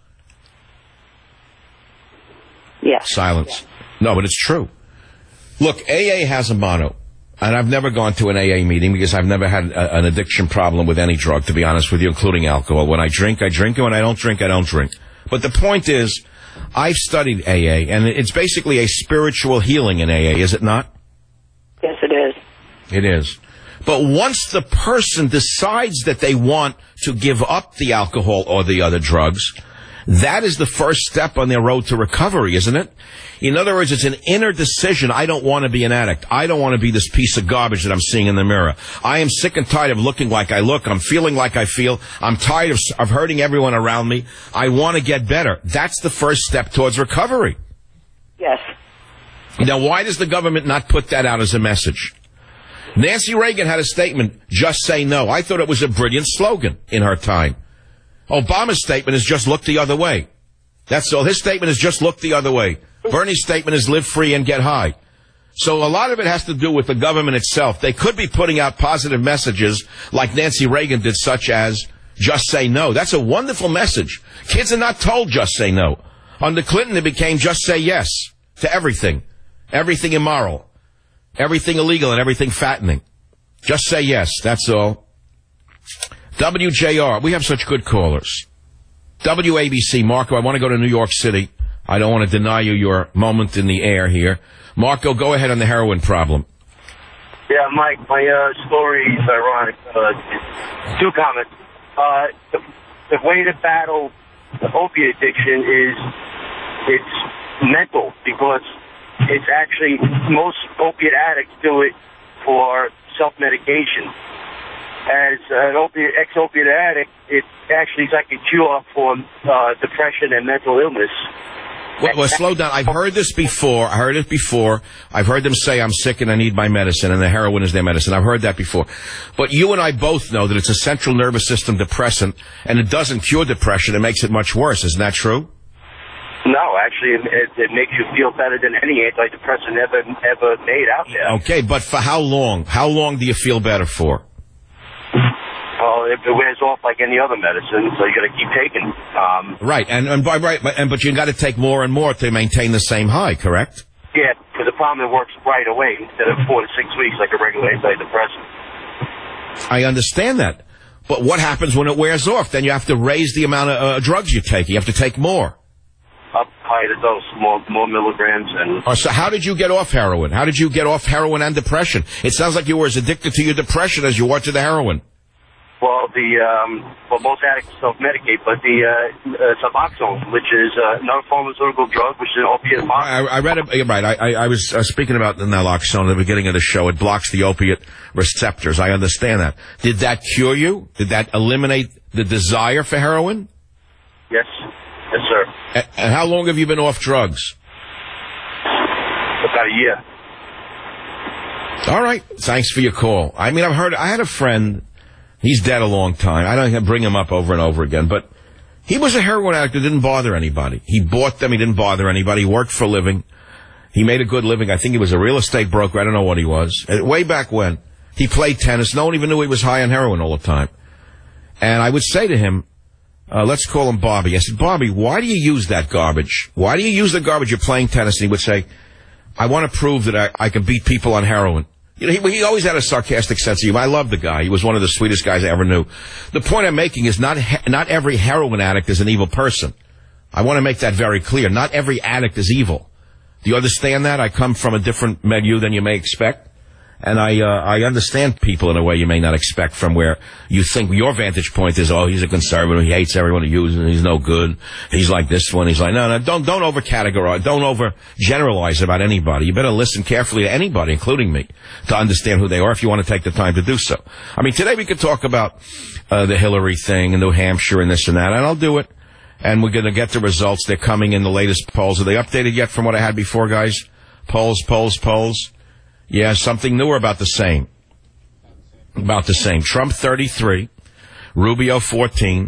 Yes. Silence. Yeah. No, but it's true. Look, A A has a motto. And I've never gone to an A A meeting because I've never had a, an addiction problem with any drug, to be honest with you, including alcohol. When I drink, I drink, and when I don't drink, I don't drink. But the point is, I've studied A A, and it's basically a spiritual healing in A A, is it not? Yes, it is. It is. But once the person decides that they want to give up the alcohol or the other drugs, that is the first step on their road to recovery, isn't it? In other words, it's an inner decision. I don't want to be an addict. I don't want to be this piece of garbage that I'm seeing in the mirror. I am sick and tired of looking like I look. I'm feeling like I feel. I'm tired of, of hurting everyone around me. I want to get better. That's the first step towards recovery. Yes. Now, why does the government not put that out as a message? Nancy Reagan had a statement, just say no. I thought it was a brilliant slogan in her time. Obama's statement is just look the other way. That's all. His statement is just look the other way. Bernie's statement is live free and get high. So a lot of it has to do with the government itself. They could be putting out positive messages like Nancy Reagan did, such as just say no. That's a wonderful message. Kids are not told just say no. Under Clinton, it became just say yes to everything. Everything immoral. Everything illegal and everything fattening. Just say yes. That's all. W J R. We have such good callers. W A B C. Marco, I want to go to New York City. I don't want to deny you your moment in the air here. Marco, go ahead on the heroin problem. Yeah, Mike, my uh, story is ironic. Uh, two comments. Uh, the, the way to battle the opiate addiction is it's mental, because it's actually, most opiate addicts do it for self-medication. As an opiate, ex-opiate addict, it actually is like a cure for uh, depression and mental illness. Well, well, slow down. I've heard this before. I heard it before. I've heard them say I'm sick and I need my medicine, and the heroin is their medicine. I've heard that before. But you and I both know that it's a central nervous system depressant, and it doesn't cure depression. It makes it much worse. Isn't that true? No, actually, it, it makes you feel better than any antidepressant ever ever made out there. Okay, but for how long? How long do you feel better for? Well, if it wears off like any other medicine, so you got to keep taking. Um, right, and and by right, but, and but you got to take more and more to maintain the same high, correct? Yeah, because the problem, it works right away instead of four to six weeks like a regular antidepressant. I understand that, but what happens when it wears off? Then you have to raise the amount of uh, drugs you take. You have to take more. Up higher the dose, more more milligrams, and. Oh, so how did you get off heroin? How did you get off heroin and depression? It sounds like you were as addicted to your depression as you were to the heroin. Well, the um, well, most addicts self-medicate, but the uh, uh, Suboxone, which is uh, another pharmaceutical drug, which is an opiate. I, I read it. You're right. I, I, I was uh, speaking about the naloxone at the beginning of the show. It blocks the opiate receptors. I understand that. Did that cure you? Did that eliminate the desire for heroin? Yes, yes, sir. And, and how long have you been off drugs? About a year. All right. Thanks for your call. I mean, I've heard. I had a friend. He's dead a long time. I don't bring him up over and over again, but he was a heroin addict that didn't bother anybody. He bought them. He didn't bother anybody. He worked for a living. He made a good living. I think he was a real estate broker. I don't know what he was. And way back when, he played tennis. No one even knew he was high on heroin all the time. And I would say to him, uh, let's call him Bobby. I said, Bobby, why do you use that garbage? Why do you use the garbage? You're playing tennis. And he would say, I want to prove that I, I can beat people on heroin. You know, he, he always had a sarcastic sense of humor. I love the guy. He was one of the sweetest guys I ever knew. The point I'm making is not he, not every heroin addict is an evil person. I want to make that very clear. Not every addict is evil. Do you understand that? I come from a different milieu than you may expect. And I uh, I understand people in a way you may not expect, from where you think your vantage point is, oh, he's a conservative, he hates everyone who uses it, he's no good, he's like this one, he's like, no, no, don't don't over-categorize, don't over-generalize about anybody. You better listen carefully to anybody, including me, to understand who they are if you want to take the time to do so. I mean, today we could talk about uh, the Hillary thing in New Hampshire and this and that, and I'll do it. And we're going to get the results. They're coming in, the latest polls. Are they updated yet from what I had before, guys? Polls, polls, polls. Yeah, something newer about the same. About the same. Trump thirty-three, Rubio fourteen,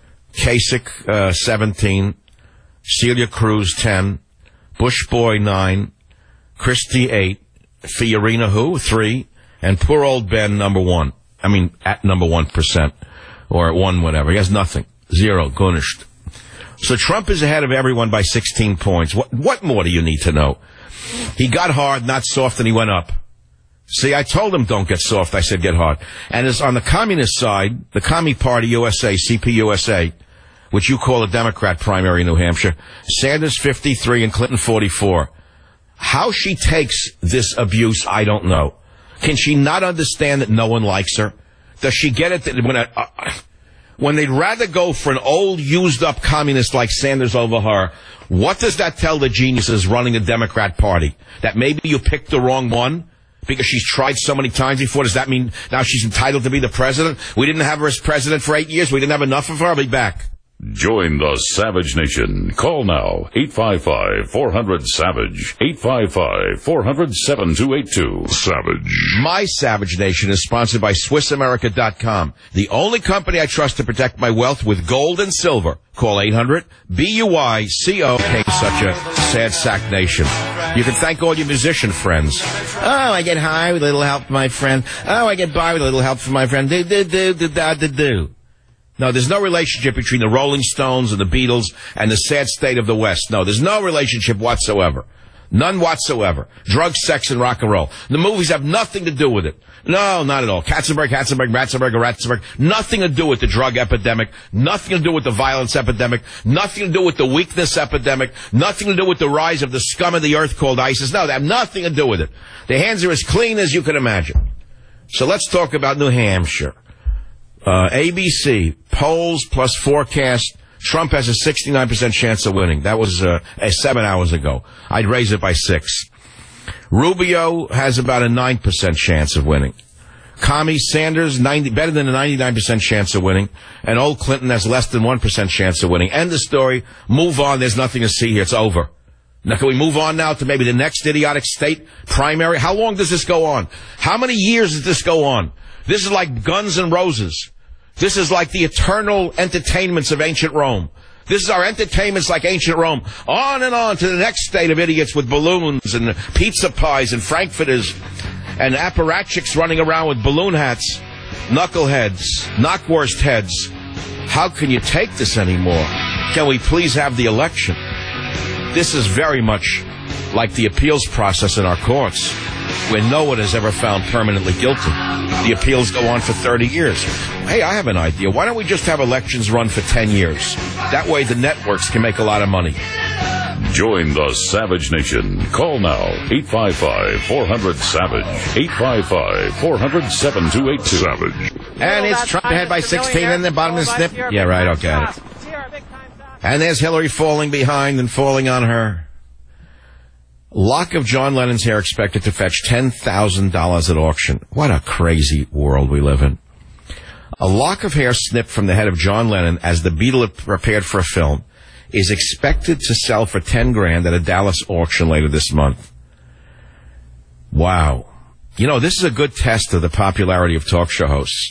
Kasich uh, seventeen, Celia Cruz ten, Bush Boy nine, Christie eight, Fiorina who? three, and poor old Ben number one. I mean, at number one percent, or at one whatever. He has nothing. Zero. Gunished. So Trump is ahead of everyone by sixteen points. What, what more do you need to know? He got hard, not soft, and he went up. See, I told him don't get soft. I said get hard. And it's on the communist side, the Commie Party U S A, C P U S A, which you call a Democrat primary in New Hampshire, Sanders fifty-three and Clinton forty-four. How she takes this abuse, I don't know. Can she not understand that no one likes her? Does she get it that when a, uh, when they'd rather go for an old, used-up communist like Sanders over her, what does that tell the geniuses running the Democrat Party? That maybe you picked the wrong one because she's tried so many times before? Does that mean now she's entitled to be the president? We didn't have her as president for eight years. We didn't have enough of her. I'll be back. Join the Savage Nation. Call now, eight five five, four hundred, SAVAGE, eight five five, four hundred, seven two eight two. Savage. My Savage Nation is sponsored by Swiss America dot com, the only company I trust to protect my wealth with gold and silver. Call eight hundred, B U I C O. Such a sad sack nation. You can thank all your musician friends. Oh, I get high with a little help from my friend. Oh, I get by with a little help from my friend. Do, do, do, do, do, do, do. No, there's no relationship between the Rolling Stones and the Beatles and the sad state of the West. No, there's no relationship whatsoever. None whatsoever. Drugs, sex, and rock and roll. The movies have nothing to do with it. No, not at all. Katzenberg, Katzenberg, Ratzenberg, Ratzenberg. Nothing to do with the drug epidemic. Nothing to do with the violence epidemic. Nothing to do with the weakness epidemic. Nothing to do with the rise of the scum of the earth called ISIS. No, they have nothing to do with it. Their hands are as clean as you can imagine. So let's talk about New Hampshire. Uh, A B C, polls plus forecast. Trump has a sixty-nine percent chance of winning. That was uh, seven hours ago. I'd raise it by six. Rubio has about a nine percent chance of winning. Commie Sanders, ninety, better than a ninety-nine percent chance of winning. And old Clinton has less than one percent chance of winning. End of story. Move on. There's nothing to see here. It's over. Now, can we move on now to maybe the next idiotic state primary? How long does this go on? How many years does this go on? This is like Guns N' Roses. This is like the eternal entertainments of ancient Rome. This is our entertainments like ancient Rome. On and on to the next state of idiots with balloons and pizza pies and frankfurters and apparatchiks running around with balloon hats, knuckleheads, knockwurst heads. How can you take this anymore? Can we please have the election? This is very much like the appeals process in our courts, where no one has ever found permanently guilty. The appeals go on for thirty years. Hey, I have an idea. Why don't we just have elections run for ten years? That way the networks can make a lot of money. Join the Savage Nation. Call now, eight five five, four hundred, SAVAGE, eight five five, four hundred, seven two eight two. Savage. And it's Trump ahead by sixteen in the bottom of the snip. Yeah, right, okay. Got it. And there's Hillary falling behind and falling on her. Lock of John Lennon's hair expected to fetch ten thousand dollars at auction. What a crazy world we live in. A lock of hair snipped from the head of John Lennon as the Beatle prepared for a film is expected to sell for ten grand at a Dallas auction later this month. Wow. You know, this is a good test of the popularity of talk show hosts.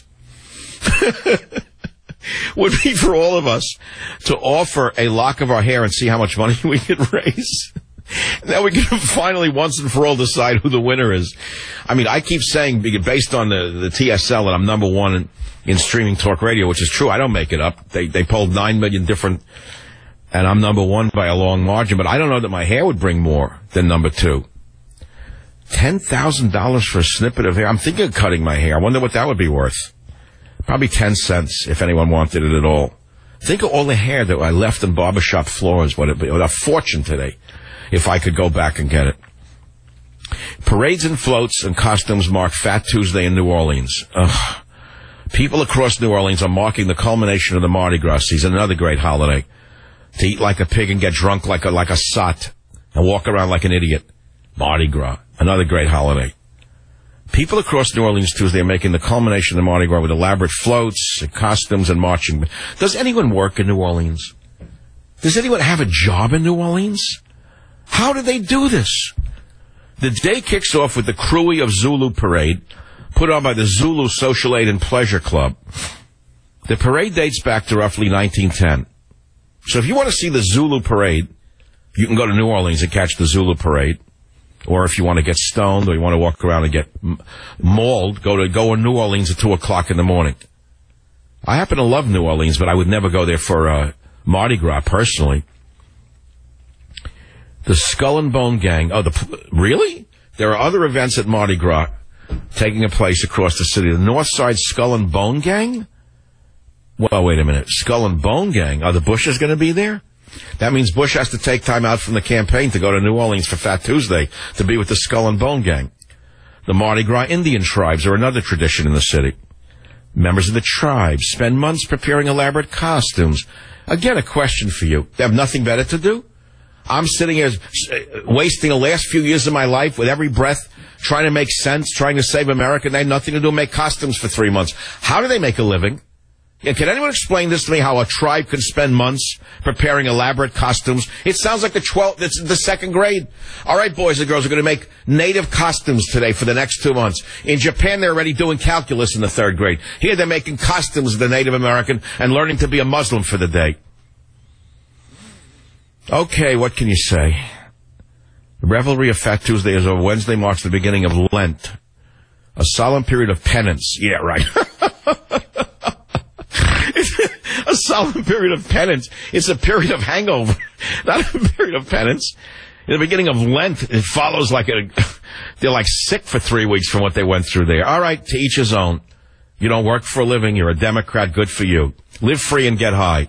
Would be for all of us to offer a lock of our hair and see how much money we could raise. Now we can finally once and for all decide who the winner is. I mean, I keep saying, based on the, the T S L, that I'm number one in, in streaming talk radio, which is true. I don't make it up. They, they polled nine million different, and I'm number one by a long margin, but I don't know that my hair would bring more than number two. ten thousand dollars for a snippet of hair. I'm thinking of cutting my hair. I wonder what that would be worth. Probably ten cents if anyone wanted it at all. Think of all the hair that I left on barbershop floors. What it be? A fortune today if I could go back and get it. Parades and floats and costumes mark Fat Tuesday in New Orleans. Ugh. People across New Orleans are marking the culmination of the Mardi Gras season, another great holiday. To eat like a pig and get drunk like a, like a sot and walk around like an idiot. Mardi Gras, another great holiday. People across New Orleans Tuesday are making the culmination of the Mardi Gras with elaborate floats, and costumes, and marching. Does anyone work in New Orleans? Does anyone have a job in New Orleans? How do they do this? The day kicks off with the Cruy of Zulu parade, put on by the Zulu Social Aid and Pleasure Club. The parade dates back to roughly nineteen ten. So if you want to see the Zulu parade, you can go to New Orleans and catch the Zulu parade. Or if you want to get stoned or you want to walk around and get mauled, go to go in New Orleans at two o'clock in the morning. I happen to love New Orleans, but I would never go there for uh, Mardi Gras personally. The Skull and Bone Gang. Oh, the really? There are other events at Mardi Gras taking place across the city. The Northside Skull and Bone Gang? Well, wait a minute. Skull and Bone Gang? Are the Bushes going to be there? That means Bush has to take time out from the campaign to go to New Orleans for Fat Tuesday to be with the Skull and Bone Gang. The Mardi Gras Indian tribes are another tradition in the city. Members of the tribes spend months preparing elaborate costumes. Again, a question for you. They have nothing better to do? I'm sitting here wasting the last few years of my life with every breath trying to make sense, trying to save America, and they have nothing to do, make costumes for three months. How do they make a living? And can anyone explain this to me, how a tribe could spend months preparing elaborate costumes? It sounds like the twelfth, it's the second grade. All right, boys and girls, we're going to make native costumes today for the next two months. In Japan, they're already doing calculus in the third grade. Here, they're making costumes of the Native American and learning to be a Muslim for the day. Okay, what can you say? The revelry of Fat Tuesday is over. Wednesday marks the beginning of Lent, a solemn period of penance. Yeah, right. A solemn period of penance. It's a period of hangover, not a period of penance. In the beginning of Lent, it follows like a, they're like sick for three weeks from what they went through there. All right, to each his own. You don't work for a living. You're a Democrat. Good for you. Live free and get high.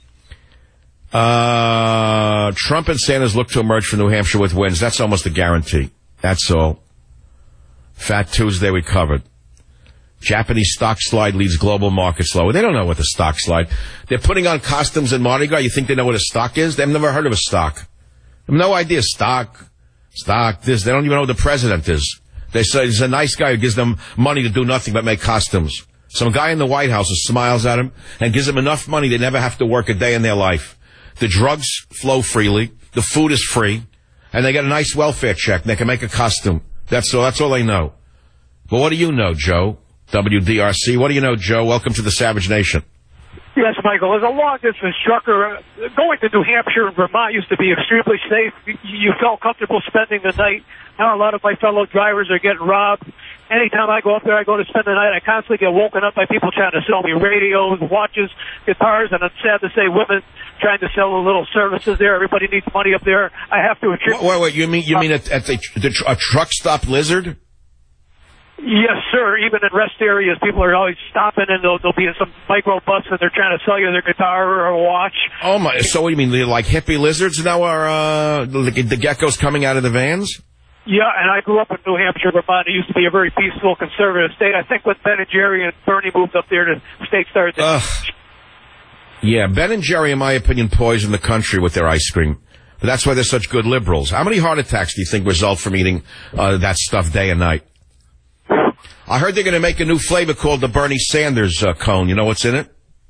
Uh, Trump and Sanders look to emerge from New Hampshire with wins. That's almost a guarantee. That's all. Fat Tuesday we covered. Japanese stock slide leads global markets lower. They don't know what the stock slide. They're putting on costumes in Mardi Gras. You think they know what a stock is? They've never heard of a stock. They have no idea. Stock, stock, this. They don't even know what the president is. They say he's a nice guy who gives them money to do nothing but make costumes. Some guy in the White House who smiles at him and gives them enough money they never have to work a day in their life. The drugs flow freely. The food is free. And they get a nice welfare check. They can make a costume. That's all, that's all they know. But what do you know, Joe? W D R C. What do you know, Joe? Welcome to the Savage Nation. Yes, Michael. As a long-distance trucker, uh, going to New Hampshire and Vermont used to be extremely safe. You felt comfortable spending the night. Now a lot of my fellow drivers are getting robbed. Anytime I go up there, I go to spend the night, I constantly get woken up by people trying to sell me radios, watches, guitars, and it's sad to say women trying to sell a little services there. Everybody needs money up there. I have to attribute... Wait, wait, you mean, you mean at, at the, the, a truck stop Lizard? Yes, sir. Even in rest areas, people are always stopping, and they'll, they'll be in some microbus, and they're trying to sell you their guitar or a watch. Oh, my. So what do you mean? They're like hippie lizards now are uh, the, the geckos coming out of the vans? Yeah, and I grew up in New Hampshire, Vermont. It used to be a very peaceful, conservative state. I think when Ben and Jerry and Bernie moved up there, the state started to... Ugh. Yeah, Ben and Jerry, in my opinion, poisoned the country with their ice cream. But that's why they're such good liberals. How many heart attacks do you think result from eating uh, that stuff day and night? I heard they're going to make a new flavor called the Bernie Sanders uh, cone. You know what's in it?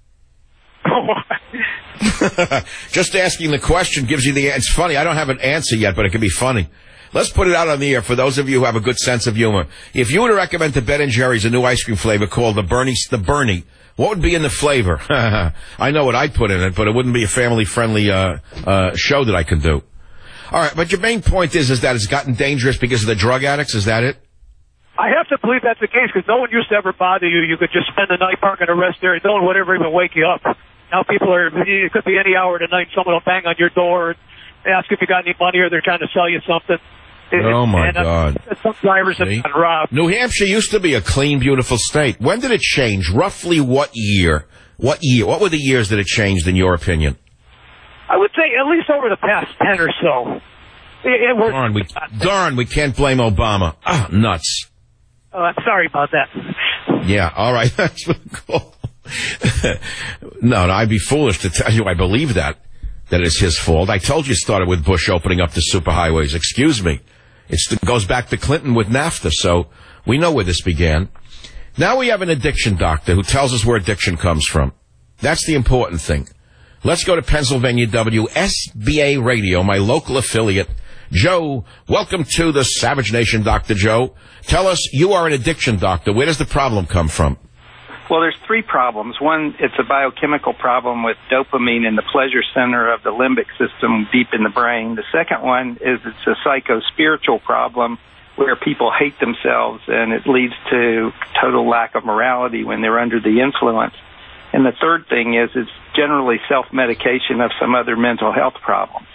Just asking the question gives you the answer. It's funny. I don't have an answer yet, but it can be funny. Let's put it out on the air for those of you who have a good sense of humor. If you were to recommend to Ben and Jerry's a new ice cream flavor called the Bernie, the Bernie, what would be in the flavor? I know what I'd put in it, but it wouldn't be a family-friendly uh, uh, show that I can do. All right, but your main point is, is that it's gotten dangerous because of the drug addicts? Is that it? I have to believe that's the case because no one used to ever bother you. You could just spend the night parking a rest area. No one would ever even wake you up. Now people are, it could be any hour of the night. Someone will bang on your door and ask if you got any money or they're trying to sell you something. Oh, my and, uh, God. Some drivers See? have been robbed. New Hampshire used to be a clean, beautiful state. When did it change? Roughly what year? What year? What were the years that it changed, in your opinion? I would say at least over the past ten or so. It, it was, darn, we, darn, we can't blame Obama. Ah, nuts. Oh, I'm sorry about that. Yeah, all right. That's really cool. no, no, I'd be foolish to tell you I believe that, that it's his fault. I told you it started with Bush opening up the superhighways. Excuse me. It's, it goes back to Clinton with NAFTA, so we know where this began. Now we have an addiction doctor who tells us where addiction comes from. That's the important thing. Let's go to Pennsylvania W S B A Radio, my local affiliate. Joe, welcome to the Savage Nation, Doctor Joe. Tell us, you are an addiction doctor. Where does the problem come from? Well, there's three problems. One, it's a biochemical problem with dopamine in the pleasure center of the limbic system deep in the brain. The second one is it's a psycho-spiritual problem where people hate themselves, and it leads to total lack of morality when they're under the influence. And the third thing is it's generally self-medication of some other mental health problem.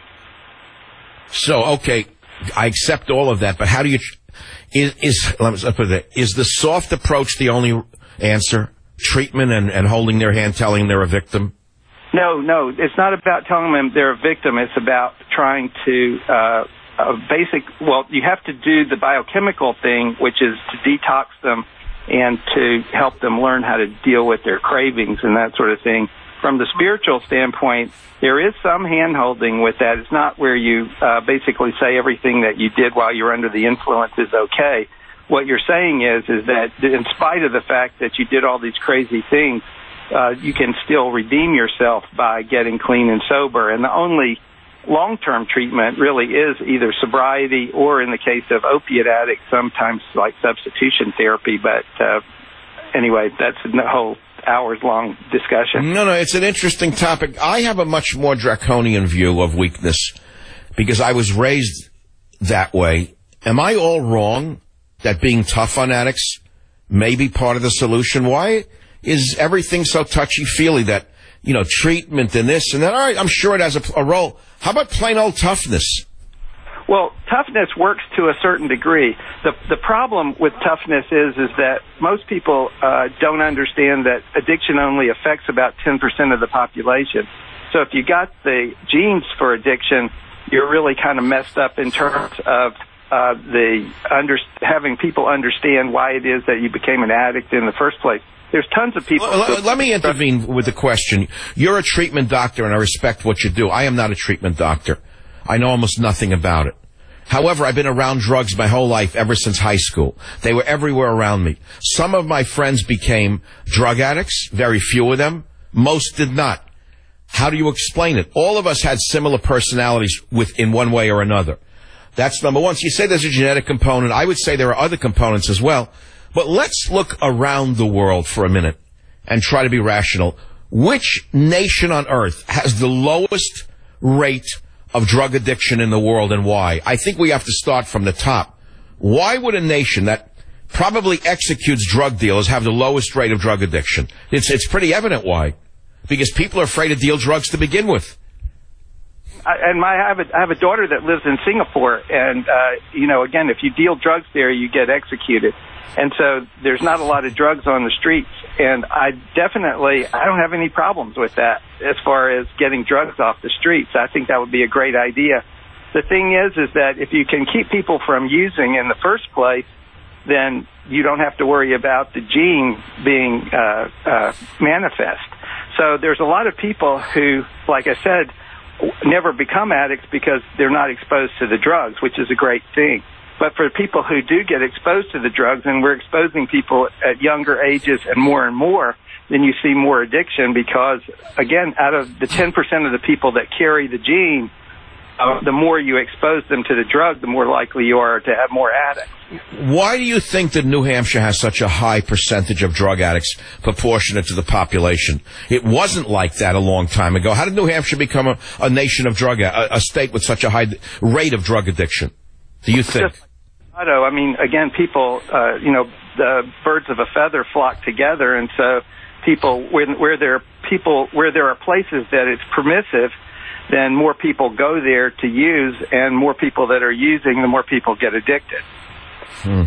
So, okay, I accept all of that, but how do you, is, is, let me put it, is the soft approach the only answer? Treatment and, and holding their hand, telling them they're a victim? No, no, it's not about telling them they're a victim. It's about trying to, uh, uh, basic, well, you have to do the biochemical thing, which is to detox them and to help them learn how to deal with their cravings and that sort of thing. From the spiritual standpoint, there is some hand-holding with that. It's not where you uh, basically say everything that you did while you're under the influence is okay. What you're saying is is that in spite of the fact that you did all these crazy things, uh, you can still redeem yourself by getting clean and sober. And the only long-term treatment really is either sobriety or, in the case of opiate addicts, sometimes like substitution therapy. But uh, anyway, that's a whole hours-long discussion. No, no, it's an interesting topic. I have a much more draconian view of weakness because I was raised that way. Am I all wrong that being tough on addicts may be part of the solution? Why is everything so touchy-feely that, you know, treatment and this and that? All right, I'm sure it has a, a role. How about plain old toughness? Well, toughness works to a certain degree. The the problem with toughness is is that most people uh, don't understand that addiction only affects about ten percent of the population. So if you got the genes for addiction, you're really kind of messed up in terms of uh, the under, having people understand why it is that you became an addict in the first place. There's tons of people. Well, let, let me intervene with the question. You're a treatment doctor, and I respect what you do. I am not a treatment doctor. I know almost nothing about it. However, I've been around drugs my whole life, ever since high school. They were everywhere around me. Some of my friends became drug addicts, very few of them. Most did not. How do you explain it? All of us had similar personalities with, in one way or another. That's number one. So you say there's a genetic component. I would say there are other components as well. But let's look around the world for a minute and try to be rational. Which nation on earth has the lowest rate of drug addiction in the world, and why? I think we have to start from the top. Why would a nation that probably executes drug dealers have the lowest rate of drug addiction? It's it's pretty evident why. Because people are afraid to deal drugs to begin with. I, and my, I, have a, I have a daughter that lives in Singapore, and, uh, you know, again, if you deal drugs there, you get executed. And so there's not a lot of drugs on the streets. And I definitely, I don't have any problems with that as far as getting drugs off the streets. I think that would be a great idea. The thing is, is that if you can keep people from using in the first place, then you don't have to worry about the gene being uh, uh, manifest. So there's a lot of people who, like I said, never become addicts because they're not exposed to the drugs, which is a great thing. But for people who do get exposed to the drugs, and we're exposing people at younger ages and more and more, then you see more addiction because, again, out of the ten percent of the people that carry the gene, uh, the more you expose them to the drug, the more likely you are to have more addicts. Why do you think that New Hampshire has such a high percentage of drug addicts proportionate to the population? It wasn't like that a long time ago. How did New Hampshire become a, a nation of drug, a, a state with such a high rate of drug addiction? Do you think? Just, I mean, again, people, uh, you know, the birds of a feather flock together, and so people, when, where there are people, where there are places that it's permissive, then more people go there to use, and more people that are using, the more people get addicted. Hmm.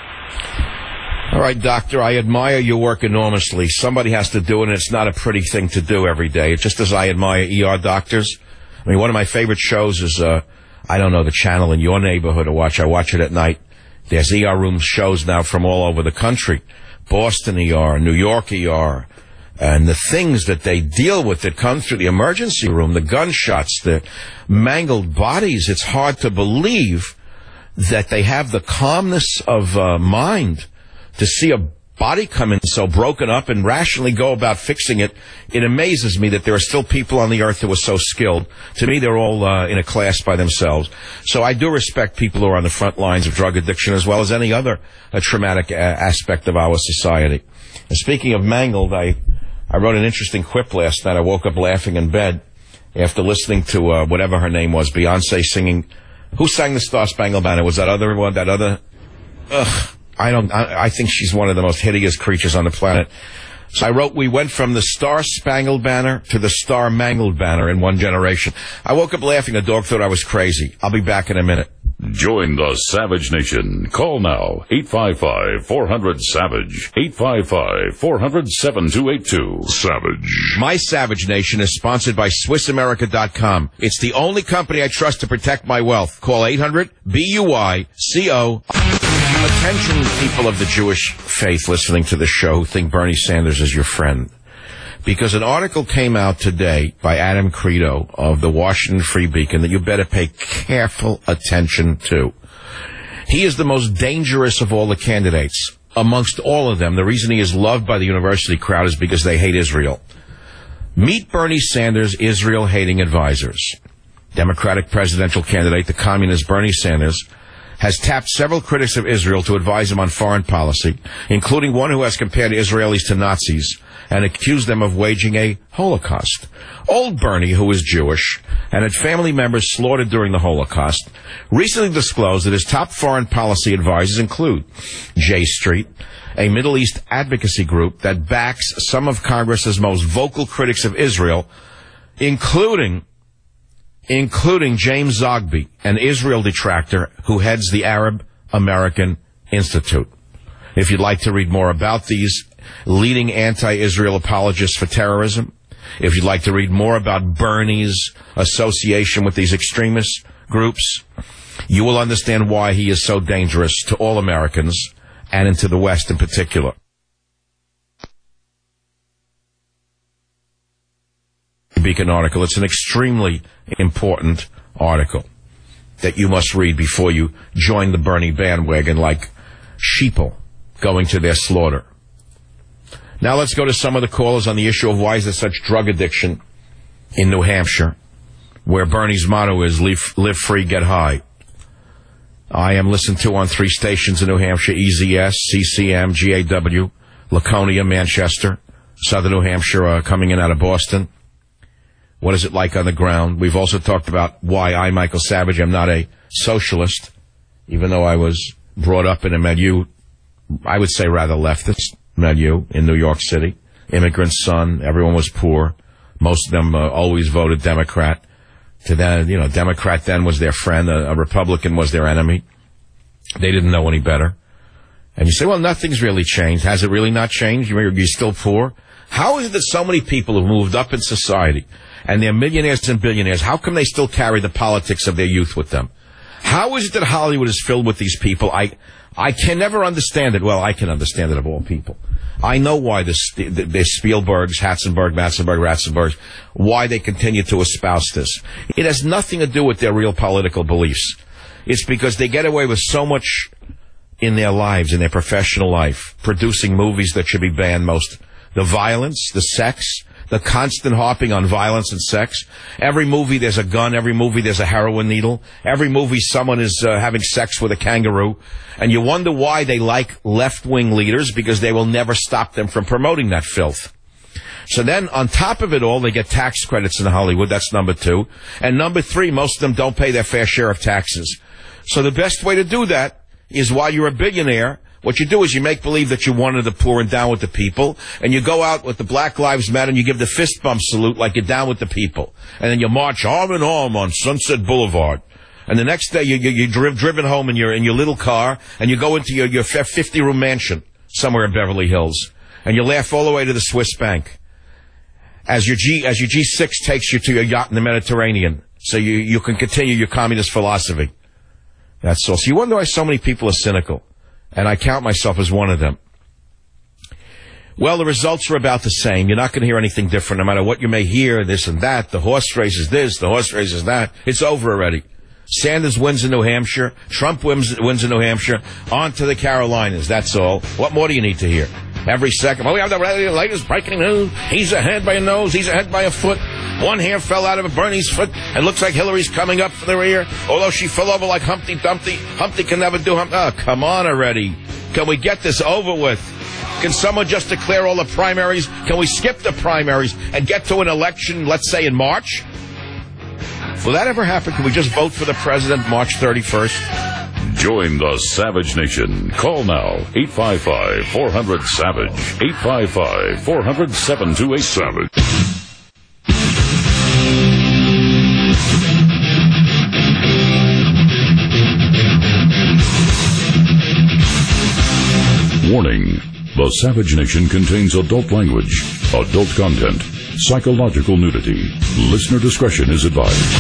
All right, doctor, I admire your work enormously. Somebody has to do it, and it's not a pretty thing to do every day. Just as I admire E R doctors. I mean, one of my favorite shows is, uh, I don't know, the channel in your neighborhood to watch. I watch it at night. There's E R room shows now from all over the country. Boston E R, New York E R. And the things that they deal with that come through the emergency room, the gunshots, the mangled bodies, it's hard to believe that they have the calmness of uh, mind to see a body come in so broken up and rationally go about fixing it. It amazes me that there are still people on the earth who are so skilled. To me, they're all uh, in a class by themselves. So I do respect people who are on the front lines of drug addiction as well as any other uh, traumatic uh, aspect of our society. And speaking of mangled, I, I wrote an interesting quip last night. I woke up laughing in bed after listening to uh, whatever her name was, Beyonce singing. Who sang the Star Spangled Banner? Was that other one, that other? Ugh. I don't, I, I think she's one of the most hideous creatures on the planet. So I wrote, we went from the Star Spangled Banner to the Star Mangled Banner in one generation. I woke up laughing. The dog thought I was crazy. I'll be back in a minute. Join the Savage Nation. Call now, eight five five, four hundred, SAVAGE, eight five five, four hundred, seven two eight two. Savage. My Savage Nation is sponsored by Swiss America dot com. It's the only company I trust to protect my wealth. Call eight hundred, B U I C O. Attention, people of the Jewish faith listening to the show who think Bernie Sanders is your friend. Because an article came out today by Adam Credo of the Washington Free Beacon that you better pay careful attention to. He is the most dangerous of all the candidates. Amongst all of them, the reason he is loved by the university crowd is because they hate Israel. Meet Bernie Sanders' Israel-hating advisors. Democratic presidential candidate, the communist Bernie Sanders, has tapped several critics of Israel to advise him on foreign policy, including one who has compared Israelis to Nazis and accused them of waging a Holocaust. Old Bernie, who is Jewish and had family members slaughtered during the Holocaust, recently disclosed that his top foreign policy advisors include J Street, a Middle East advocacy group that backs some of Congress's most vocal critics of Israel, including including James Zogby, an Israel detractor who heads the Arab American Institute. If you'd like to read more about these leading anti-Israel apologists for terrorism, if you'd like to read more about Bernie's association with these extremist groups, you will understand why he is so dangerous to all Americans and into the West in particular. Beacon article. It's an extremely important article that you must read before you join the Bernie bandwagon like sheeple going to their slaughter. Now let's go to some of the callers on the issue of why is there such drug addiction in New Hampshire, where Bernie's motto is live, live free, get high. I am listened to on three stations in New Hampshire, E Z S, C C M, G A W, Laconia, Manchester, Southern New Hampshire, uh, coming in out of Boston. What is it like on the ground? We've also talked about why I, Michael Savage, am not a socialist, even though I was brought up in a milieu, I would say rather leftist milieu in New York City. Immigrant son, everyone was poor. Most of them uh, always voted Democrat. To then, you know, Democrat then was their friend, a, a Republican was their enemy. They didn't know any better. And you say, well, nothing's really changed. Has it really not changed? You're, you're still poor? How is it that so many people have moved up in society and they're millionaires and billionaires? How come they still carry the politics of their youth with them? How is it that Hollywood is filled with these people? I I can never understand it. Well, I can understand it of all people. I know why the, the, the Spielbergs, Hatzenberg, Matzenberg, Ratzenbergs, why they continue to espouse this. It has nothing to do with their real political beliefs. It's because they get away with so much in their lives, in their professional life, producing movies that should be banned most. The violence, the sex, the constant harping on violence and sex. Every movie there's a gun. Every movie there's a heroin needle. Every movie someone is uh, having sex with a kangaroo. And you wonder why they like left-wing leaders, because they will never stop them from promoting that filth. So then, on top of it all, they get tax credits in Hollywood. That's number two. And number three, most of them don't pay their fair share of taxes. So the best way to do that is while you're a billionaire, what you do is you make believe that you're one of the poor and down with the people, and you go out with the Black Lives Matter and you give the fist bump salute like you're down with the people. And then you march arm in arm on Sunset Boulevard. And the next day you, you, you're driv- driven home in your, in your little car, and you go into your, your fifty-room mansion somewhere in Beverly Hills, and you laugh all the way to the Swiss Bank. As your G, as your G six takes you to your yacht in the Mediterranean, so you, you can continue your communist philosophy. That's all. So you wonder why so many people are cynical. And I count myself as one of them. Well, the results are about the same. You're not going to hear anything different, no matter what you may hear, this and that. The horse race is this, the horse race is that. It's over already. Sanders wins in New Hampshire. Trump wins, wins in New Hampshire. On to the Carolinas. That's all. What more do you need to hear? Every second. Well, we have the latest breaking news. He's ahead by a nose. He's ahead by a foot. One hair fell out of Bernie's foot, and looks like Hillary's coming up for the rear. Although she fell over like Humpty Dumpty. Humpty can never do Humpty. Oh, come on already. Can we get this over with? Can someone just declare all the primaries? Can we skip the primaries and get to an election, let's say, in March? Will that ever happen? Can we just vote for the president March thirty-first? Join the Savage Nation. Call now, eight five five, four hundred, SAVAGE, eight five five, four hundred, seven two eight, SAVAGE. Warning. The Savage Nation contains adult language, adult content, psychological nudity. Listener discretion is advised.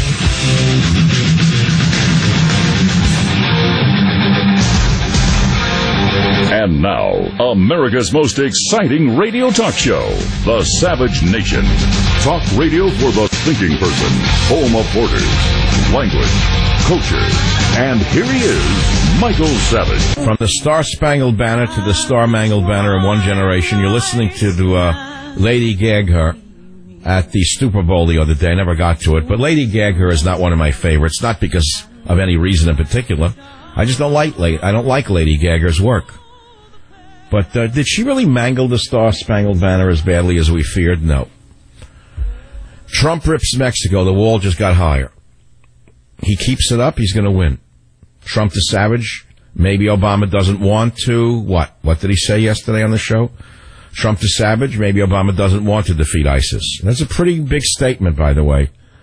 And now, America's most exciting radio talk show, The Savage Nation. Talk radio for the thinking person, home of borders, language, culture. And here he is, Michael Savage. From the Star-Spangled Banner to the Star-Mangled Banner in one generation, you're listening to the, uh, Lady Gaga at the Super Bowl the other day. I never got to it, but Lady Gaga is not one of my favorites, not because of any reason in particular. I just don't like I don't like Lady Gaga's work. But uh, did she really mangle the Star-Spangled Banner as badly as we feared? No. Trump rips Mexico. The wall just got higher. He keeps it up, he's going to win. Trump the savage. Maybe Obama doesn't want to. What? What did he say yesterday on the show? Trump the savage. Maybe Obama doesn't want to defeat ISIS. That's a pretty big statement, by the way.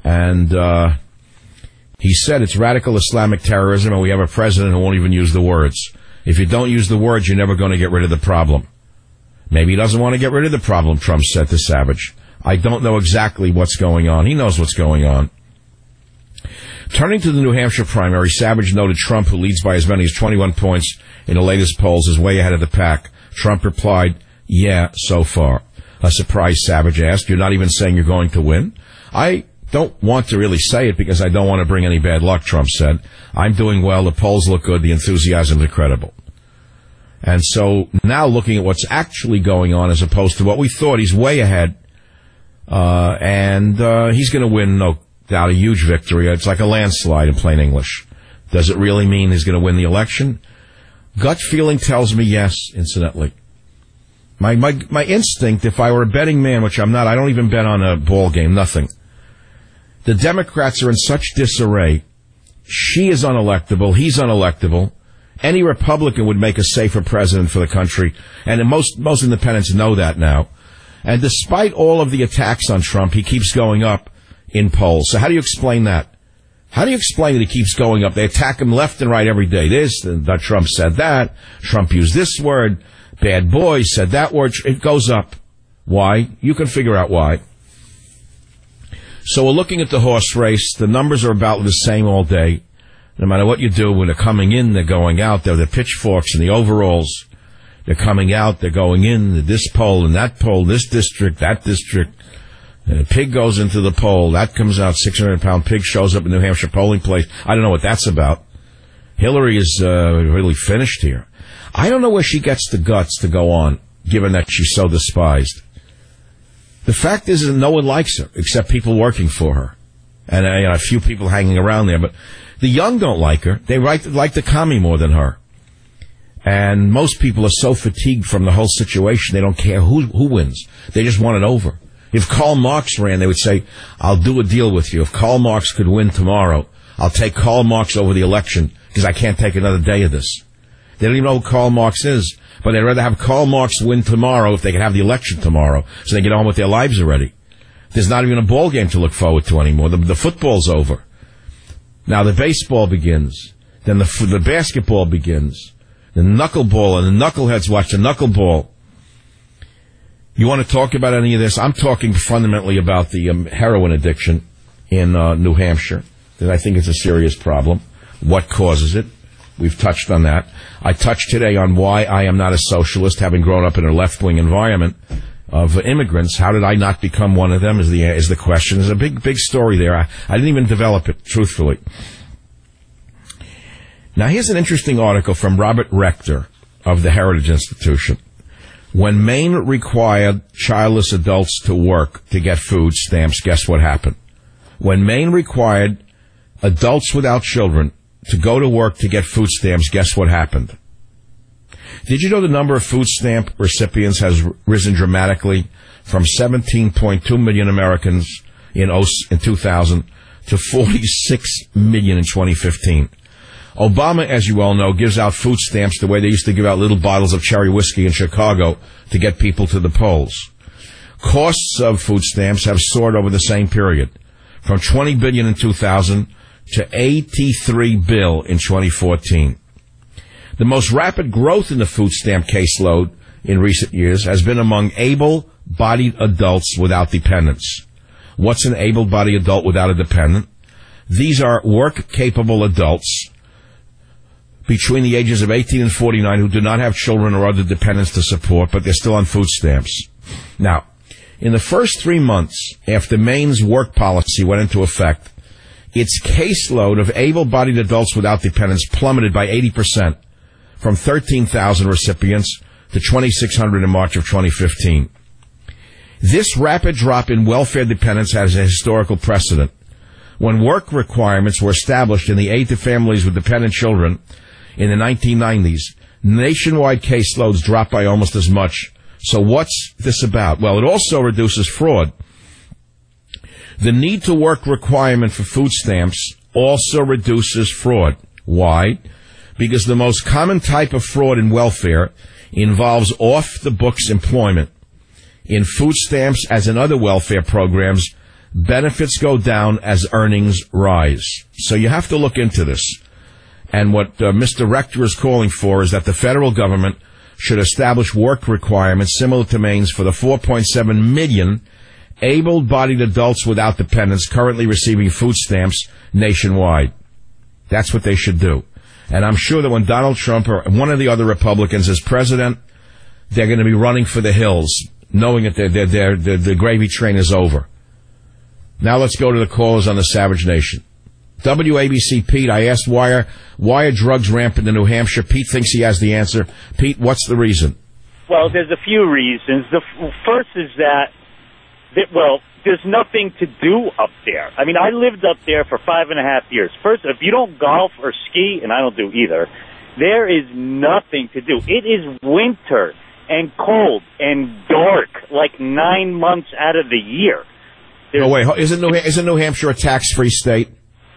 And uh, he said it's radical Islamic terrorism, and we have a president who won't even use the words. If you don't use the words, you're never going to get rid of the problem. Maybe he doesn't want to get rid of the problem, Trump said to Savage. I don't know exactly what's going on. He knows what's going on. Turning to the New Hampshire primary, Savage noted Trump, who leads by as many as twenty-one points in the latest polls, is way ahead of the pack. Trump replied, yeah, so far. A surprised Savage asked, you're not even saying you're going to win? I don't want to really say it because I don't want to bring any bad luck, Trump said. I'm doing well. The polls look good. The enthusiasm is incredible. And so now looking at what's actually going on as opposed to what we thought, he's way ahead. Uh, and uh, he's going to win, no doubt, a huge victory. It's like a landslide in plain English. Does it really mean he's going to win the election? Gut feeling tells me yes, incidentally. My, my, my instinct, if I were a betting man, which I'm not, I don't even bet on a ball game, nothing. The Democrats are in such disarray. She is unelectable. He's unelectable. Any Republican would make a safer president for the country. And most, most independents know that now. And despite all of the attacks on Trump, he keeps going up in polls. So how do you explain that? How do you explain that he keeps going up? They attack him left and right every day. This, that Trump said that. Trump used this word. Bad boy said that word. It goes up. Why? You can figure out why. So we're looking at the horse race. The numbers are about the same all day. No matter what you do, when they're coming in, they're going out. They're the pitchforks and the overalls. They're coming out. They're going in. This poll and that poll, this district, that district. And a pig goes into the poll. That comes out. six hundred pound pig shows up in New Hampshire polling place. I don't know what that's about. Hillary is uh, really finished here. I don't know where she gets the guts to go on, given that she's so despised. The fact is that no one likes her, except people working for her. And uh, you know, a few people hanging around there. But the young don't like her. They like, like the commie more than her. And most people are so fatigued from the whole situation, they don't care who who wins. They just want it over. If Karl Marx ran, they would say, I'll do a deal with you. If Karl Marx could win tomorrow, I'll take Karl Marx over the election because I can't take another day of this. They don't even know who Karl Marx is, but they'd rather have Karl Marx win tomorrow if they could have the election tomorrow so they get on with their lives already. There's not even a ball game to look forward to anymore. The, the football's over. Now the baseball begins. Then the, the basketball begins. The knuckleball, and the knuckleheads watch the knuckleball. You want to talk about any of this? I'm talking fundamentally about the um, heroin addiction in uh, New Hampshire, because I think it's a serious problem. What causes it? We've touched on that. I touched today on why I am not a socialist, having grown up in a left-wing environment of immigrants. How did I not become one of them is the is the question. There's a big, big story there. I, I didn't even develop it, truthfully. Now, here's an interesting article from Robert Rector of the Heritage Institution. When Maine required childless adults to work to get food stamps, guess what happened? When Maine required adults without children to go to work to get food stamps, guess what happened? Did you know the number of food stamp recipients has risen dramatically from seventeen point two million Americans in two thousand to forty-six million in twenty fifteen? Obama, as you all know, gives out food stamps the way they used to give out little bottles of cherry whiskey in Chicago to get people to the polls. Costs of food stamps have soared over the same period, from twenty billion dollars in two thousand to eighty-three billion dollars in twenty fourteen. The most rapid growth in the food stamp caseload in recent years has been among able-bodied adults without dependents. What's an able-bodied adult without a dependent? These are work-capable adults between the ages of eighteen and forty-nine who do not have children or other dependents to support, but they're still on food stamps. Now, in the first three months after Maine's work policy went into effect, its caseload of able-bodied adults without dependents plummeted by eighty percent, from thirteen thousand recipients to twenty-six hundred in March of twenty fifteen. This rapid drop in welfare dependents has a historical precedent. When work requirements were established in the aid to families with dependent children in the nineteen nineties, nationwide caseloads dropped by almost as much. So what's this about? Well, it also reduces fraud. The need to work requirement for food stamps also reduces fraud. Why? Because the most common type of fraud in welfare involves off-the-books employment. In food stamps, as in other welfare programs, benefits go down as earnings rise. So you have to look into this. And what uh, Mister Rector is calling for is that the federal government should establish work requirements similar to Maine's for the four point seven million able-bodied adults without dependents currently receiving food stamps nationwide. That's what they should do. And I'm sure that when Donald Trump or one of the other Republicans is president, they're going to be running for the hills, knowing that they're, they're, they're, they're, the gravy train is over. Now let's go to the callers on the Savage Nation. W A B C Pete, I asked why are, why are drugs rampant in New Hampshire? Pete thinks he has the answer. Pete, what's the reason? Well, there's a few reasons. The f- first is that, that, well, there's nothing to do up there. I mean, I lived up there for five and a half years. First, if you don't golf or ski, and I don't do either, there is nothing to do. It is winter and cold and dark like nine months out of the year. There's, no, wait, isn't New, isn't New Hampshire a tax-free state?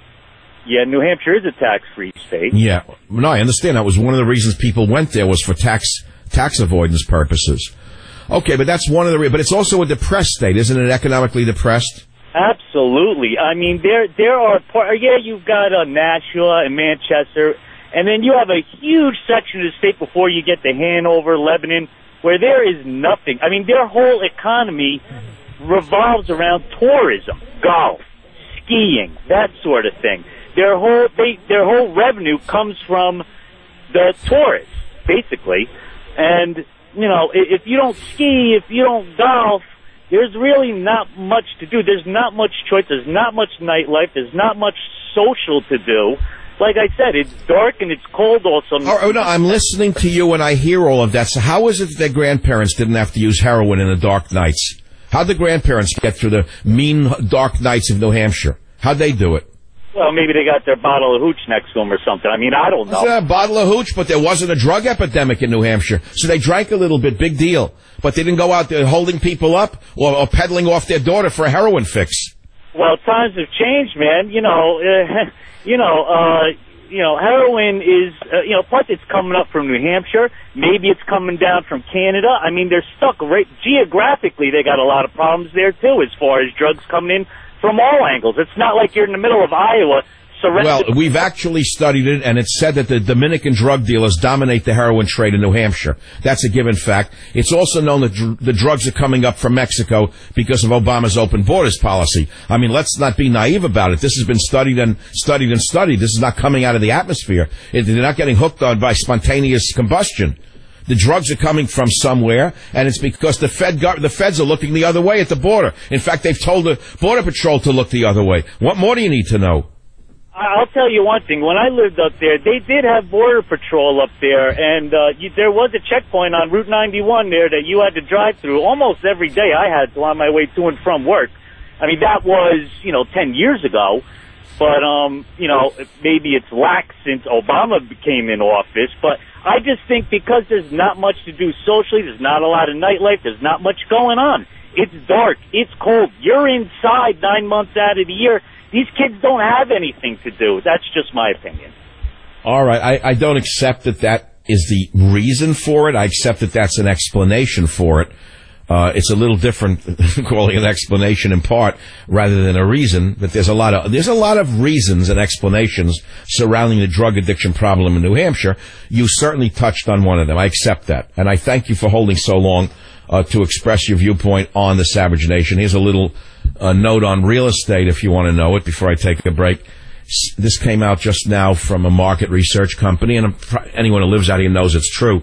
Yeah, New Hampshire is a tax-free state. Yeah. No, I understand. That was one of the reasons people went there was for tax tax avoidance purposes. Okay, but that's one of the re- but it's also a depressed state, isn't it? Economically depressed? Absolutely. I mean, there there are par- yeah, you've got uh, Nashua and Manchester, and then you have a huge section of the state before you get to Hanover, Lebanon, where there is nothing. I mean, their whole economy revolves around tourism, golf, skiing, that sort of thing. Their whole they, their whole revenue comes from the tourists, basically. And, you know, if you don't ski, if you don't golf, there's really not much to do. There's not much choice. There's not much nightlife. There's not much social to do. Like I said, it's dark and it's cold also. Oh, no, I'm listening to you and I hear all of that. So how is it that their grandparents didn't have to use heroin in the dark nights? How'd the grandparents get through the mean dark nights of New Hampshire? How'd they do it? Well, maybe they got their bottle of hooch next to them or something. I mean, I don't know. A bottle of hooch, but there wasn't a drug epidemic in New Hampshire. So they drank a little bit, big deal. But they didn't go out there holding people up or, or peddling off their daughter for a heroin fix. Well, times have changed, man. You know, uh, you know, uh, you know, heroin is, uh, you know, plus it's coming up from New Hampshire. Maybe it's coming down from Canada. I mean, they're stuck right geographically. They got a lot of problems there, too, as far as drugs coming in from all angles. It's not like you're in the middle of Iowa. Surrendered. Well, we've actually studied it, and it's said that the Dominican drug dealers dominate the heroin trade in New Hampshire. That's a given fact. It's also known that dr- the drugs are coming up from Mexico because of Obama's open borders policy. I mean, let's not be naive about it. This has been studied and studied and studied. This is not coming out of the atmosphere. It, they're not getting hooked on by spontaneous combustion. The drugs are coming from somewhere, and it's because the Fed the feds are looking the other way at the border. In fact, they've told the Border Patrol to look the other way. What more do you need to know? I'll tell you one thing. When I lived up there, they did have Border Patrol up there, and uh, you, there was a checkpoint on Route ninety-one there that you had to drive through almost every day. I had to on my way to and from work. I mean, that was, you know, ten years ago. But, um, you know, maybe it's lax since Obama came in office. But I just think because there's not much to do socially, there's not a lot of nightlife, there's not much going on. It's dark, it's cold. You're inside nine months out of the year. These kids don't have anything to do. That's just my opinion. All right. I, I don't accept that that is the reason for it. I accept that that's an explanation for it. Uh, it's a little different calling an explanation in part rather than a reason, but there's a lot of, there's a lot of reasons and explanations surrounding the drug addiction problem in New Hampshire. You certainly touched on one of them. I accept that. And I thank you for holding so long, uh, to express your viewpoint on the Savage Nation. Here's a little, uh, note on real estate if you want to know it before I take a break. This came out just now from a market research company, and anyone who lives out here knows it's true.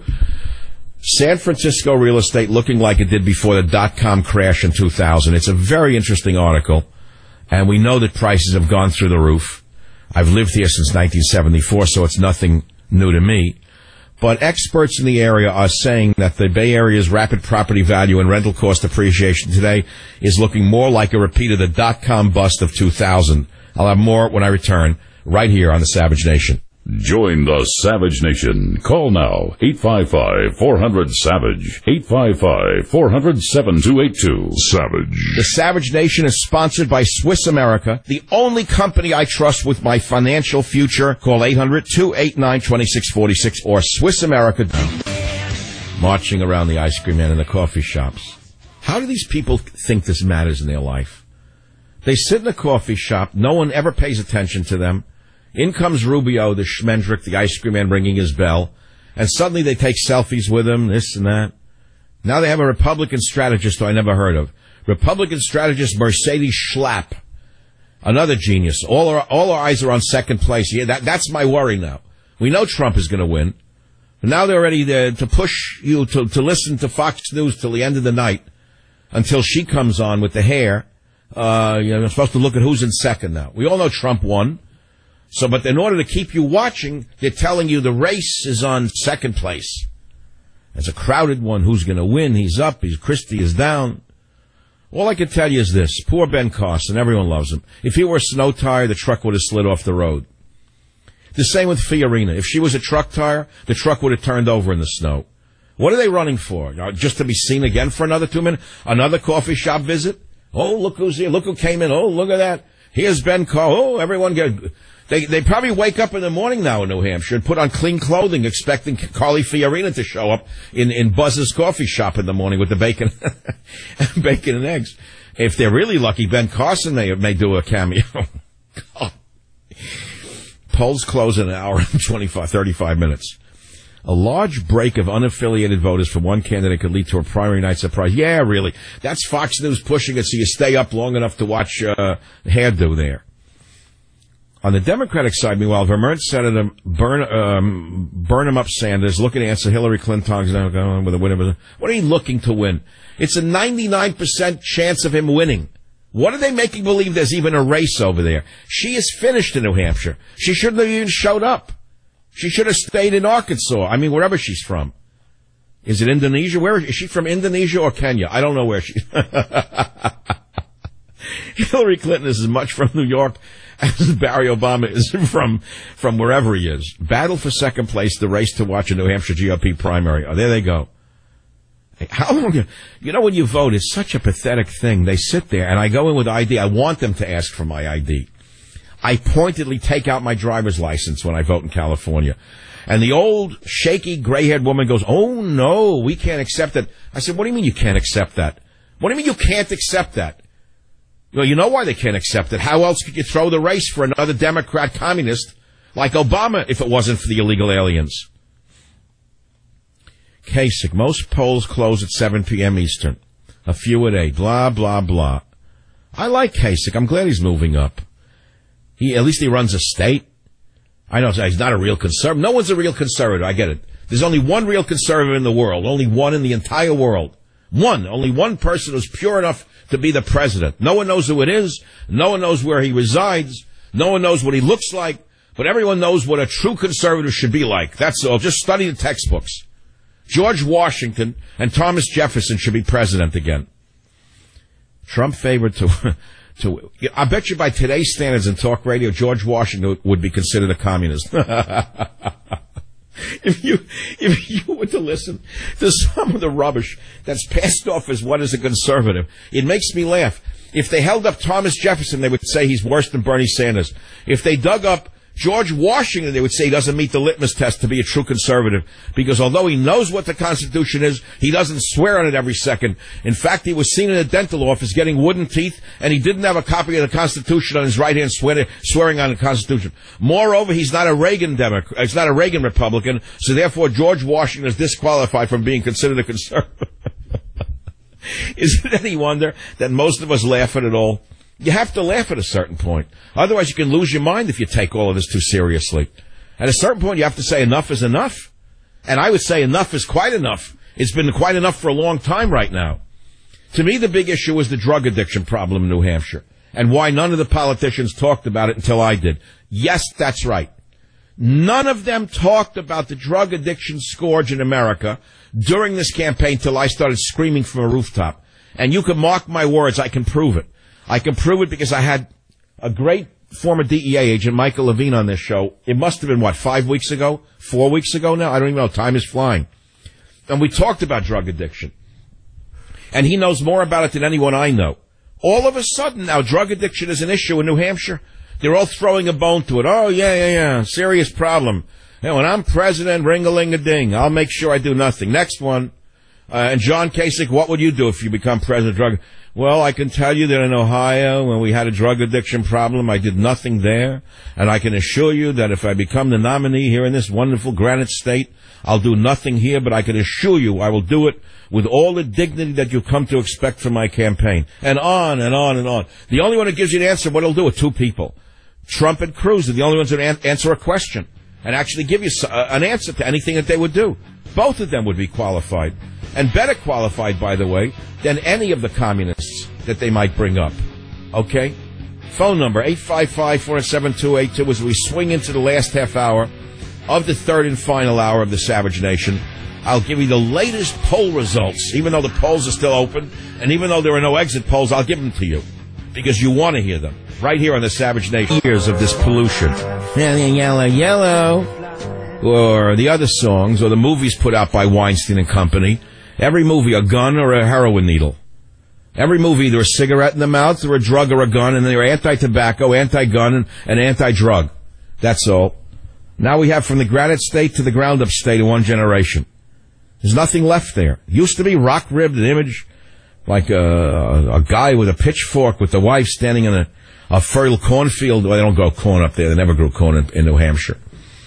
San Francisco real estate looking like it did before the dot-com crash in two thousand. It's a very interesting article, and we know that prices have gone through the roof. I've lived here since nineteen seventy-four, so it's nothing new to me. But experts in the area are saying that the Bay Area's rapid property value and rental cost appreciation today is looking more like a repeat of the dot-com bust of two thousand. I'll have more when I return, right here on the Savage Nation. Join the Savage Nation. Call now, eight five five, four hundred, SAVAGE, eight five five, four hundred, seven two eight two. Savage. The Savage Nation is sponsored by Swiss America, the only company I trust with my financial future. Call eight hundred, two eight nine, two six four six or Swiss America. Marching around the ice cream man in the coffee shops. How do these people think this matters in their life? They sit in a coffee shop. No one ever pays attention to them. In comes Rubio, the Schmendrick, the ice cream man, ringing his bell. And suddenly they take selfies with him, this and that. Now they have a Republican strategist who I never heard of. Republican strategist Mercedes Schlapp. Another genius. All our, all our eyes are on second place. Yeah, that, that's my worry now. We know Trump is going to win. But now they're ready to, to push you to, to listen to Fox News till the end of the night until she comes on with the hair. Uh, you know, you're supposed to look at who's in second now. We all know Trump won. So, but in order to keep you watching, they're telling you the race is on second place. It's a crowded one. Who's going to win? He's up. He's Christie is down. All I can tell you is this. Poor Ben Carson. Everyone loves him. If he were a snow tire, the truck would have slid off the road. The same with Fiorina. If she was a truck tire, the truck would have turned over in the snow. What are they running for? Just to be seen again for another two minutes? Another coffee shop visit? Oh, look who's here. Look who came in. Oh, look at that. Here's Ben Carson. Oh, everyone get... They they probably wake up in the morning now in New Hampshire and put on clean clothing expecting Carly Fiorina to show up in, in Buzz's coffee shop in the morning with the bacon bacon and eggs. If they're really lucky, Ben Carson may, may do a cameo. God. Polls close in an hour and twenty-five, thirty-five minutes. A large break of unaffiliated voters for one candidate could lead to a primary night surprise. Yeah, really. That's Fox News pushing it so you stay up long enough to watch uh, hairdo there. On the Democratic side, meanwhile, Vermont Senator Burn, um, Burnham Up Sanders looking to answer Hillary Clinton's with a winner. What are you looking to win? It's a ninety-nine percent chance of him winning. What are they making believe there's even a race over there? She is finished in New Hampshire. She shouldn't have even showed up. She should have stayed in Arkansas. I mean, wherever she's from. Is it Indonesia? Where is she? Is she from Indonesia or Kenya? I don't know where she Hillary Clinton is as much from New York as Barry Obama is from from wherever he is. Battle for second place, the race to watch a New Hampshire G O P primary. Oh, there they go. How long? You, you know, when you vote, it's such a pathetic thing. They sit there, and I go in with I D. I want them to ask for my I D. I pointedly take out my driver's license when I vote in California. And the old, shaky, gray-haired woman goes, oh, no, we can't accept that. I said, what do you mean you can't accept that? What do you mean you can't accept that? Well, you know why they can't accept it. How else could you throw the race for another Democrat communist like Obama if it wasn't for the illegal aliens? Kasich, most polls close at seven p.m. Eastern. A few at eight. Blah, blah, blah. I like Kasich. I'm glad he's moving up. He At least he runs a state. I know he's not a real conservative. No one's a real conservative. I get it. There's only one real conservative in the world. Only one in the entire world. One. Only one person who's pure enough to be the president. No one knows who it is. No one knows where he resides. No one knows what he looks like. But everyone knows what a true conservative should be like. That's all. Just study the textbooks. George Washington and Thomas Jefferson should be president again. Trump favored to... to. I bet you by today's standards in talk radio, George Washington would be considered a communist. If you if you were to listen to some of the rubbish that's passed off as what is a conservative, it makes me laugh. If they held up Thomas Jefferson, they would say he's worse than Bernie Sanders. If they dug up George Washington, they would say he doesn't meet the litmus test to be a true conservative, because although he knows what the Constitution is, he doesn't swear on it every second. In fact, he was seen in a dental office getting wooden teeth, and he didn't have a copy of the Constitution on his right hand swear, swearing on the Constitution. Moreover, he's not a Reagan Democrat, he's not a Reagan Republican, so therefore George Washington is disqualified from being considered a conservative. Is it any wonder that most of us laugh at it all? You have to laugh at a certain point. Otherwise, you can lose your mind if you take all of this too seriously. At a certain point, you have to say enough is enough. And I would say enough is quite enough. It's been quite enough for a long time right now. To me, the big issue was the drug addiction problem in New Hampshire, and why none of the politicians talked about it until I did. Yes, that's right. None of them talked about the drug addiction scourge in America during this campaign till I started screaming from a rooftop. And you can mark my words, I can prove it. I can prove it because I had a great former D E A agent, Michael Levine, on this show. It must have been, what, five weeks ago? Four weeks ago now? I don't even know. Time is flying. And we talked about drug addiction. And he knows more about it than anyone I know. All of a sudden, now, drug addiction is an issue in New Hampshire. They're all throwing a bone to it. Oh, yeah, yeah, yeah. Serious problem. And when I'm president, ring-a-ling-a-ding. I'll make sure I do nothing. Next one. Uh, and John Kasich, what would you do if you become president of drug? Well, I can tell you that in Ohio, when we had a drug addiction problem, I did nothing there. And I can assure you that if I become the nominee here in this wonderful Granite State, I'll do nothing here, but I can assure you I will do it with all the dignity that you've come to expect from my campaign. And on and on and on. The only one that gives you an answer, what it'll do, are two people. Trump and Cruz are the only ones that an- answer a question and actually give you uh, an answer to anything that they would do. Both of them would be qualified. And better qualified, by the way, than any of the communists that they might bring up. Okay? Phone number, eight five five, four seven two, eight two, as we swing into the last half hour of the third and final hour of the Savage Nation. I'll give you the latest poll results, even though the polls are still open, and even though there are no exit polls, I'll give them to you, because you want to hear them, right here on the Savage Nation. Years of this pollution. Yellow, yellow. Or the other songs, or the movies put out by Weinstein and Company. Every movie, a gun or a heroin needle. Every movie, either a cigarette in the mouth or a drug or a gun, and they're anti-tobacco, anti-gun, and, and anti-drug. That's all. Now we have from the Granite State to the ground-up state in one generation. There's nothing left there. It used to be rock-ribbed, an image like a, a guy with a pitchfork with the wife standing in a, a fertile cornfield. Well, they don't grow corn up there. They never grew corn in, in New Hampshire.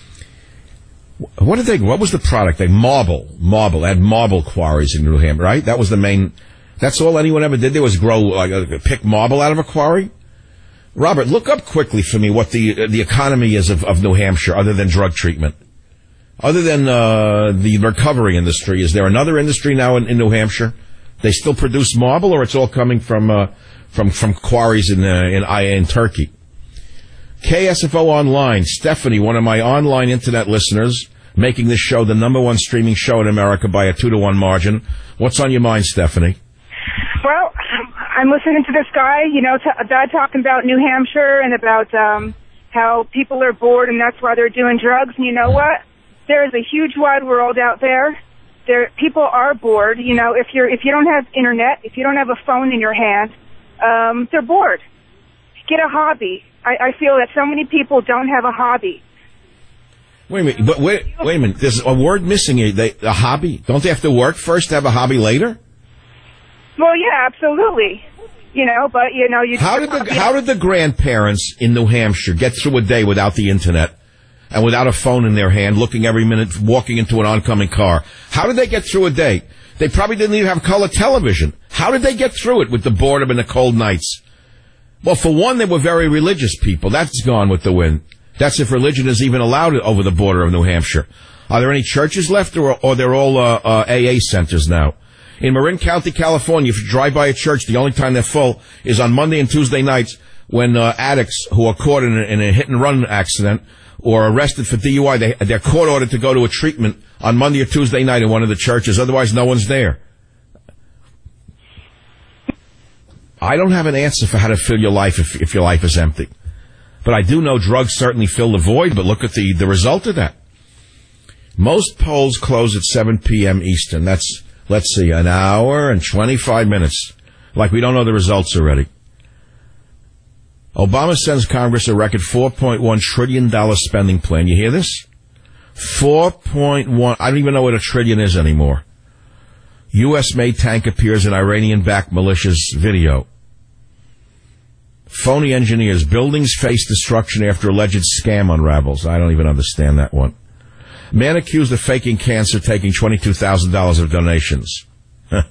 What did they, what was the product? They marble, marble, they had marble quarries in New Hampshire, right? That was the main, that's all anyone ever did there was grow, like, uh, pick marble out of a quarry? Robert, look up quickly for me what the, uh, the economy is of, of New Hampshire other than drug treatment. Other than, uh, the recovery industry, is there another industry now in, in New Hampshire? They still produce marble, or it's all coming from, uh, from, from quarries in, uh, in, in Turkey? K S F O Online, Stephanie, one of my online internet listeners, making this show the number one streaming show in America by a two to one margin. What's on your mind, Stephanie? Well, I'm listening to this guy, you know, t- a guy talking about New Hampshire and about um, how people are bored and that's why they're doing drugs. And you know what? There is a huge wide world out there. There, people are bored. You know, if you're if you don't have internet, if you don't have a phone in your hand, um, they're bored. Get a hobby. I, I feel that so many people don't have a hobby. Wait a minute, but wait, wait a minute. There's a word missing here. They, a hobby? Don't they have to work first to have a hobby later? Well, yeah, absolutely. You know, but you know, you. How did the How did the grandparents in New Hampshire get through a day without the internet and without a phone in their hand, looking every minute, walking into an oncoming car? How did they get through a day? They probably didn't even have color television. How did they get through it with the boredom and the cold nights? Well, for one, they were very religious people. That's gone with the wind. That's if religion is even allowed over the border of New Hampshire. Are there any churches left, or, or they're all uh, uh, A A centers now? In Marin County, California, if you drive by a church, the only time they're full is on Monday and Tuesday nights when uh, addicts who are caught in a, in a hit-and-run accident or arrested for D U I, they, they're court ordered to go to a treatment on Monday or Tuesday night in one of the churches. Otherwise, no one's there. I don't have an answer for how to fill your life if, if your life is empty. But I do know drugs certainly fill the void, but look at the, the result of that. Most polls close at seven p.m. Eastern. That's, let's see, an hour and twenty-five minutes. Like we don't know the results already. Obama sends Congress a record four point one trillion dollars spending plan. You hear this? four point one. I don't even know what a trillion is anymore. U S-made tank appears in Iranian-backed militia's video. Phony engineers. Buildings face destruction after alleged scam unravels. I don't even understand that one. Man accused of faking cancer taking twenty-two thousand dollars of donations. uh,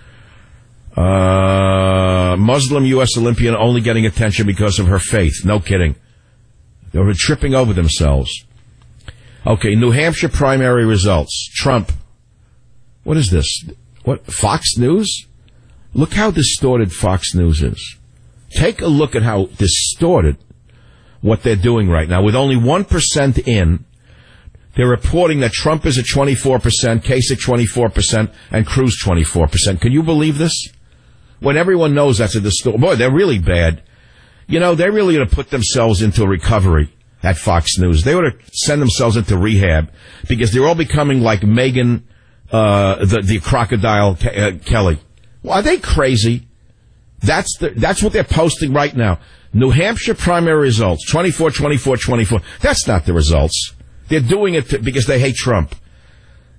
Muslim U S Olympian only getting attention because of her faith. No kidding. They were tripping over themselves. Okay, New Hampshire primary results. Trump. What is this? What? Fox News? Look how distorted Fox News is. Take a look at how distorted what they're doing right now. With only one percent in, they're reporting that Trump is at twenty-four percent, Kasich twenty-four percent, and Cruz twenty-four percent. Can you believe this? When everyone knows that's a distortion. Boy, they're really bad. You know, they really ought to put themselves into a recovery at Fox News. They ought to send themselves into rehab because they're all becoming like Megyn, uh, the, the crocodile Ke- uh, Kelly. Well, are they crazy? That's the, that's what they're posting right now. New Hampshire primary results, twenty-four, twenty-four, twenty-four. That's not the results. They're doing it to, because they hate Trump.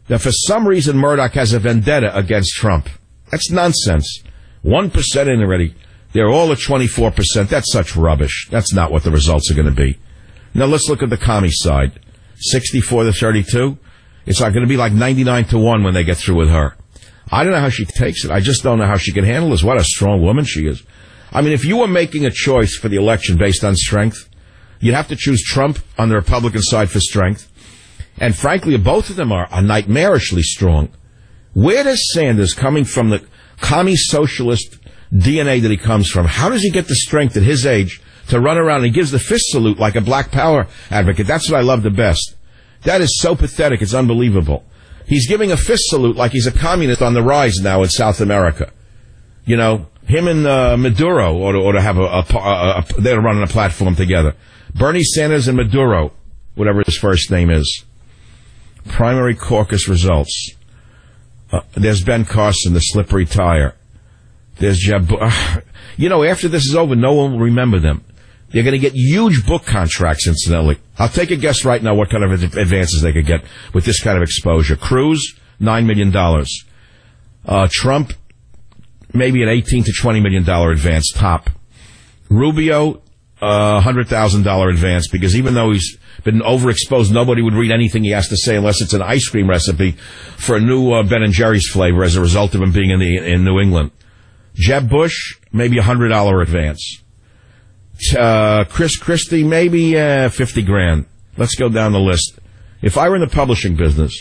that for some reason Murdoch has a vendetta against Trump. That's nonsense. One percent in already. They're all at twenty-four percent. That's such rubbish. That's not what the results are going to be. Now let's look at the commie side. sixty-four to thirty-two. It's not going to be like ninety-nine to one when they get through with her. I don't know how she takes it. I just don't know how she can handle this. What a strong woman she is. I mean, if you were making a choice for the election based on strength, you'd have to choose Trump on the Republican side for strength. And frankly, both of them are, are nightmarishly strong. Where does Sanders, coming from the commie socialist D N A that he comes from, how does he get the strength at his age to run around and gives the fist salute like a black power advocate? That's what I love the best. That is so pathetic. It's unbelievable. He's giving a fist salute like he's a communist on the rise now in South America. You know, him and uh, Maduro ought to, ought to have a, a, a, a, they're running a platform together. Bernie Sanders and Maduro, whatever his first name is. Primary caucus results. Uh, there's Ben Carson, the slippery tire. There's Jeb. Uh, you know, after this is over, no one will remember them. They're going to get huge book contracts, incidentally. I'll take a guess right now what kind of advances they could get with this kind of exposure. Cruz, nine million dollars. Uh, Trump, maybe an eighteen to twenty million dollars advance, top. Rubio, uh, one hundred thousand dollars advance, because even though he's been overexposed, nobody would read anything he has to say unless it's an ice cream recipe for a new uh, Ben and Jerry's flavor as a result of him being in the in New England. Jeb Bush, maybe a one hundred dollars advance. Uh, Chris Christie, maybe uh, fifty grand. Let's go down the list. If I were in the publishing business,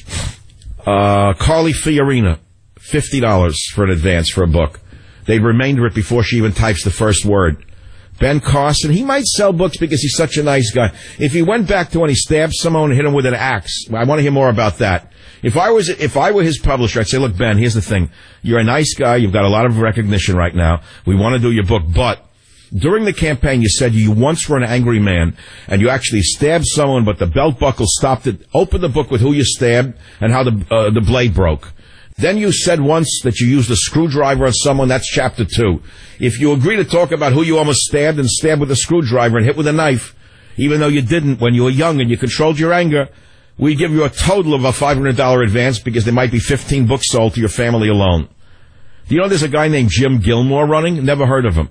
uh, Carly Fiorina, fifty dollars for an advance for a book. They'd remainder it before she even types the first word. Ben Carson, he might sell books because he's such a nice guy. If he went back to when he stabbed someone and hit him with an axe, I want to hear more about that. If I was, if I were his publisher, I'd say, look, Ben, here's the thing. You're a nice guy. You've got a lot of recognition right now. We want to do your book, but during the campaign, you said you once were an angry man, and you actually stabbed someone, but the belt buckle stopped it. Open the book with who you stabbed and how the uh, the blade broke. Then you said once that you used a screwdriver on someone. That's chapter two. If you agree to talk about who you almost stabbed and stabbed with a screwdriver and hit with a knife, even though you didn't when you were young and you controlled your anger, we give you a total of a five hundred dollars advance because there might be fifteen books sold to your family alone. Do you know there's a guy named Jim Gilmore running? Never heard of him.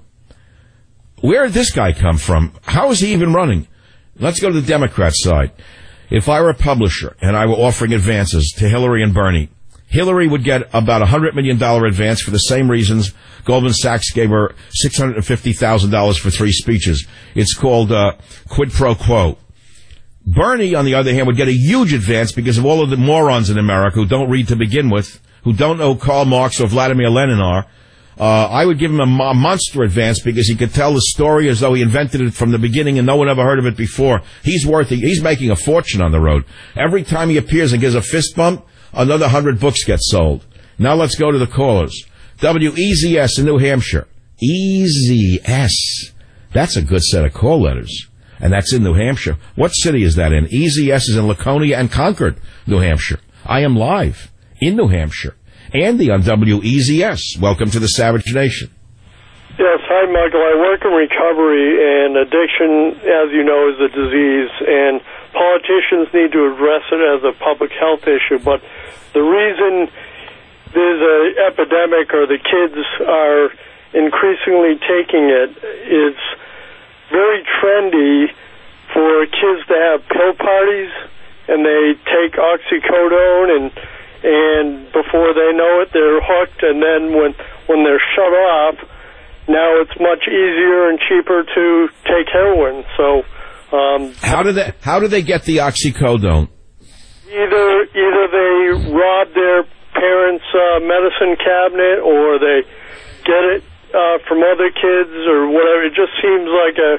Where did this guy come from? How is he even running? Let's go to the Democrat side. If I were a publisher and I were offering advances to Hillary and Bernie, Hillary would get about a one hundred million dollars advance for the same reasons Goldman Sachs gave her six hundred fifty thousand dollars for three speeches. It's called uh, quid pro quo. Bernie, on the other hand, would get a huge advance because of all of the morons in America who don't read to begin with, who don't know who Karl Marx or Vladimir Lenin are. Uh, I would give him a mo- monster advance because he could tell the story as though he invented it from the beginning and no one ever heard of it before. He's worth, he's making a fortune on the road. Every time he appears and gives a fist bump, another hundred books get sold. Now let's go to the callers. W E Z S in New Hampshire. E Z S. That's a good set of call letters. And that's in New Hampshire. What city is that in? E Z S is in Laconia and Concord, New Hampshire. I am live in New Hampshire. Andy on W E Z S. Welcome to the Savage Nation. Yes, hi, Michael. I work in recovery, and addiction, as you know, is a disease, and politicians need to address it as a public health issue. But the reason there's an epidemic or the kids are increasingly taking it is very trendy for kids to have pill parties, and they take oxycodone, and and before they know it, they're hooked, and then when when they're shut off, now it's much easier and cheaper to take heroin. So, um, how do they how do they get the oxycodone? Either either they rob their parents' uh, medicine cabinet, or they get it uh, from other kids, or whatever. It just seems like a,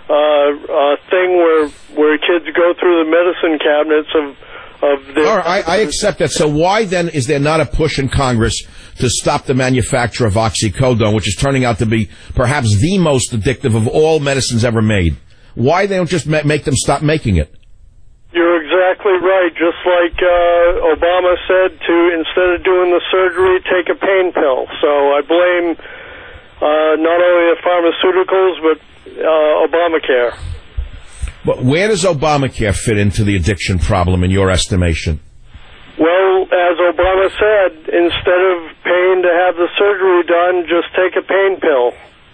uh, a thing where where kids go through the medicine cabinets of. Of the All right, I, I accept that. So why then is there not a push in Congress to stop the manufacture of oxycodone, which is turning out to be perhaps the most addictive of all medicines ever made? Why they don't just ma- make them stop making it? You're exactly right. Just like uh, Obama said, to instead of doing the surgery, take a pain pill. So I blame uh, not only the pharmaceuticals, but uh, Obamacare. But where does Obamacare fit into the addiction problem in your estimation? Well, as Obama said, instead of paying to have the surgery done, just take a pain pill.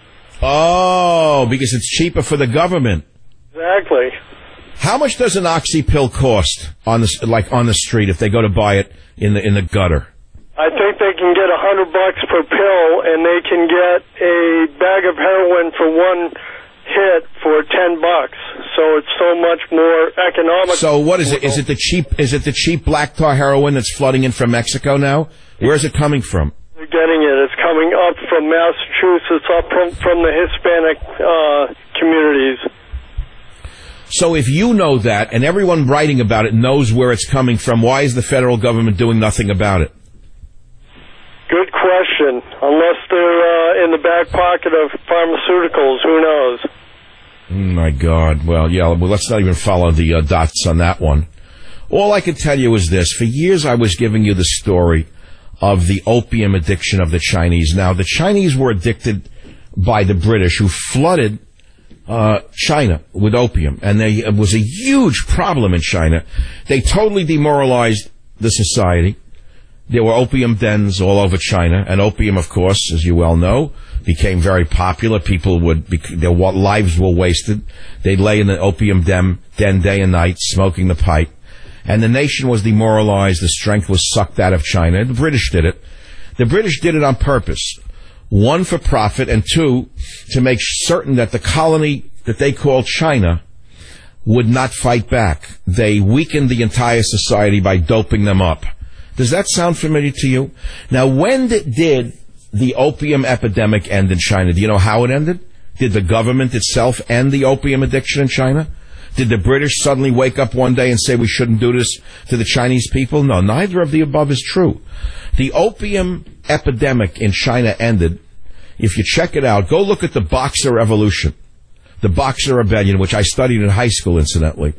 Oh, because it's cheaper for the government. Exactly. How much does an oxy pill cost on the like on the street if they go to buy it in the in the gutter? I think they can get a hundred bucks per pill, and they can get a bag of heroin for one hit for ten bucks. So it's so much more economical. So what is it? Is it the cheap? Is it the cheap black tar heroin that's flooding in from Mexico now? Where is it coming from? They're getting it. It's coming up from Massachusetts, up from from the Hispanic uh, communities. So if you know that, and everyone writing about it knows where it's coming from, why is the federal government doing nothing about it? Good question. Unless they're uh, in the back pocket of pharmaceuticals, who knows? Oh my God. Well, yeah, well, let's not even follow the uh, dots on that one. All I can tell you is this. For years I was giving you the story of the opium addiction of the Chinese. Now, the Chinese were addicted by the British, who flooded uh China with opium, and they, it was a huge problem in China. They totally demoralized the society. There were opium dens all over China, and opium, of course, as you well know, became very popular. People would, their lives were wasted. They'd lay in the opium den, den day and night, smoking the pipe. And the nation was demoralized. The strength was sucked out of China. The British did it. The British did it on purpose. One, for profit, and two, to make certain that the colony that they called China would not fight back. They weakened the entire society by doping them up. Does that sound familiar to you? Now, when did, did the opium epidemic end in China? Do you know how it ended? Did the government itself end the opium addiction in China? Did the British suddenly wake up one day and say we shouldn't do this to the Chinese people? No, neither of the above is true. The opium epidemic in China ended. If you check it out, go look at the Boxer Revolution, the Boxer Rebellion, which I studied in high school, incidentally.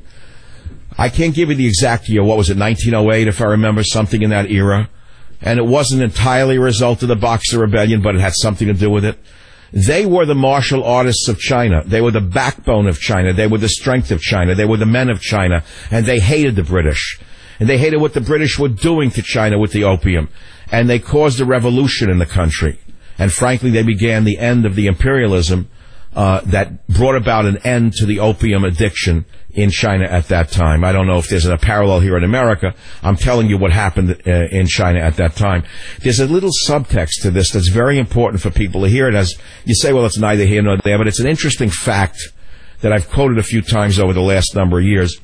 I can't give you the exact year. What was it, nineteen oh eight, if I remember, something in that era? And it wasn't entirely a result of the Boxer Rebellion, but it had something to do with it. They were the martial artists of China. They were the backbone of China. They were the strength of China. They were the men of China. And they hated the British. And they hated what the British were doing to China with the opium. And they caused a revolution in the country. And frankly, they began the end of the imperialism uh, that brought about an end to the opium addiction in China at that time. I don't know if there's a parallel here in America. I'm telling you what happened uh, in China at that time. There's a little subtext to this that's very important for people to hear it. As you say, well, it's neither here nor there, but it's an interesting fact that I've quoted a few times over the last number of years.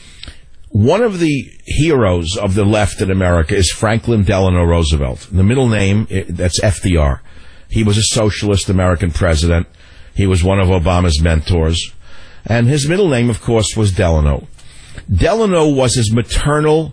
One of the heroes of the left in America is Franklin Delano Roosevelt. The middle name, that's F D R. He was a socialist American president. He was one of Obama's mentors. And his middle name, of course, was Delano. Delano was his maternal,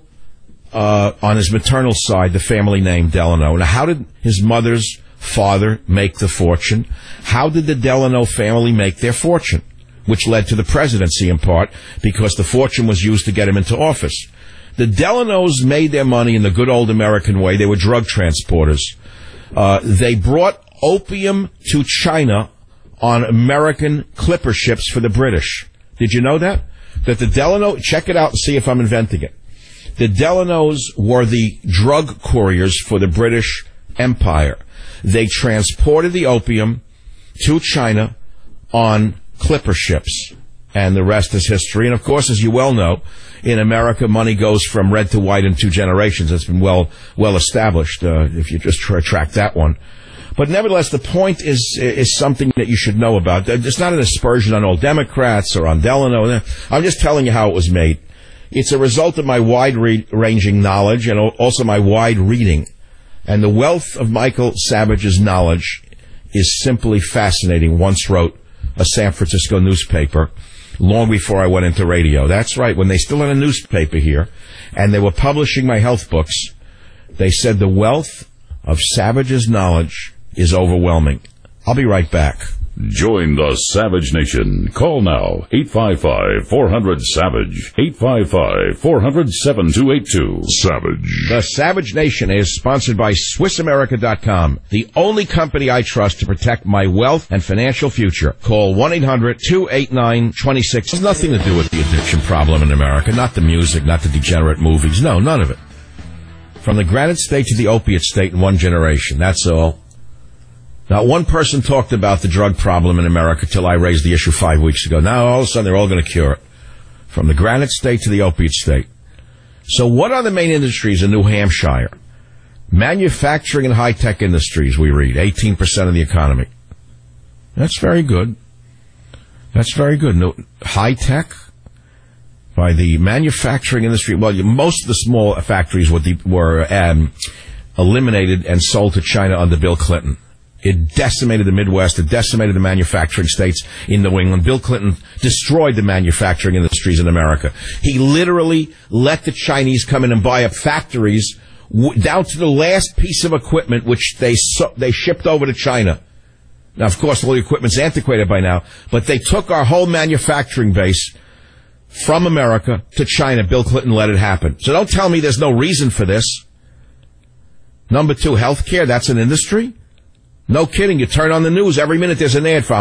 uh, on his maternal side, the family name Delano. Now, how did his mother's father make the fortune? How did the Delano family make their fortune? Which led to the presidency in part, because the fortune was used to get him into office. The Delanos made their money in the good old American way. They were drug transporters. Uh, they brought opium to China on American clipper ships for the British. Did you know that? That the Delano, check it out and see if I'm inventing it. The Delanos were the drug couriers for the British Empire. They transported the opium to China on clipper ships. And the rest is history. And of course, as you well know, in America, money goes from red to white in two generations. It's been well, well established, uh, if you just try to track that one. But nevertheless, the point is is something that you should know about. It's not an aspersion on all Democrats or on Delano. I'm just telling you how it was made. It's a result of my wide-ranging knowledge and also my wide reading. And the wealth of Michael Savage's knowledge is simply fascinating. Once wrote a San Francisco newspaper long before I went into radio. That's right. When they still had a newspaper here and they were publishing my health books, they said the wealth of Savage's knowledge is overwhelming. I'll be right back. Join the Savage Nation. Call now, eight five five, four hundred, SAVAGE, eight five five, four hundred, seven two eight two. Savage. The Savage Nation is sponsored by Swiss America dot com, the only company I trust to protect my wealth and financial future. Call one eight hundred, two eight nine, two six. It's nothing to do with the addiction problem in America, not the music, not the degenerate movies. No, none of it. From the granite state to the opiate state in one generation. That's all. Not one person talked about the drug problem in America till I raised the issue five weeks ago. Now all of a sudden they're all going to cure it. From the granite state to the opiate state. So what are the main industries in New Hampshire? Manufacturing and high-tech industries, we read. eighteen percent of the economy. That's very good. That's very good. No, high-tech? By the manufacturing industry, well, most of the small factories were, the, were um, eliminated and sold to China under Bill Clinton. It decimated the Midwest. It decimated the manufacturing states in New England. Bill Clinton destroyed the manufacturing industries in America. He literally let the Chinese come in and buy up factories w- down to the last piece of equipment which they so- they shipped over to China. Now, of course, all the equipment's antiquated by now, but they took our whole manufacturing base from America to China. Bill Clinton let it happen. So don't tell me there's no reason for this. Number two, healthcare, that's an industry? No kidding. You turn on the news, every minute there's an ad for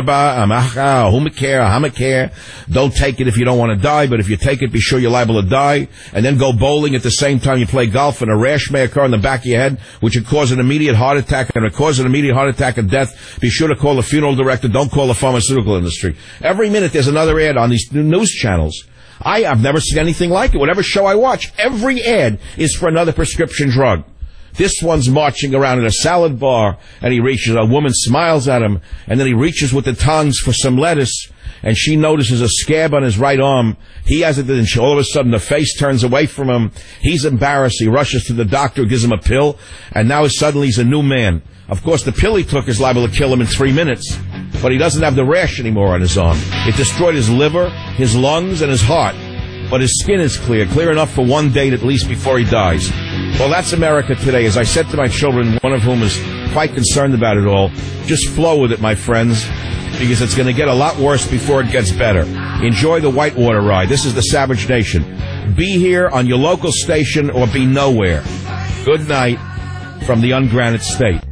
Omicare. Don't take it if you don't want to die, but if you take it, be sure you're liable to die. And then go bowling at the same time you play golf, and a rash may occur on the back of your head, which would cause an immediate heart attack, and it cause an immediate heart attack and death. Be sure to call the funeral director. Don't call the pharmaceutical industry. Every minute there's another ad on these news channels. I, I've never seen anything like it. Whatever show I watch, every ad is for another prescription drug. This one's marching around in a salad bar, and he reaches, a woman smiles at him, and then he reaches with the tongs for some lettuce, and she notices a scab on his right arm. He has it, and she, all of a sudden the face turns away from him. He's embarrassed. He rushes to the doctor, who gives him a pill, and now suddenly he's a new man. Of course, the pill he took is liable to kill him in three minutes, but he doesn't have the rash anymore on his arm. It destroyed his liver, his lungs, and his heart. But his skin is clear, clear enough for one date at least before he dies. Well, that's America today. As I said to my children, one of whom is quite concerned about it all, just flow with it, my friends, because it's going to get a lot worse before it gets better. Enjoy the whitewater ride. This is the Savage Nation. Be here on your local station or be nowhere. Good night from the ungranted state.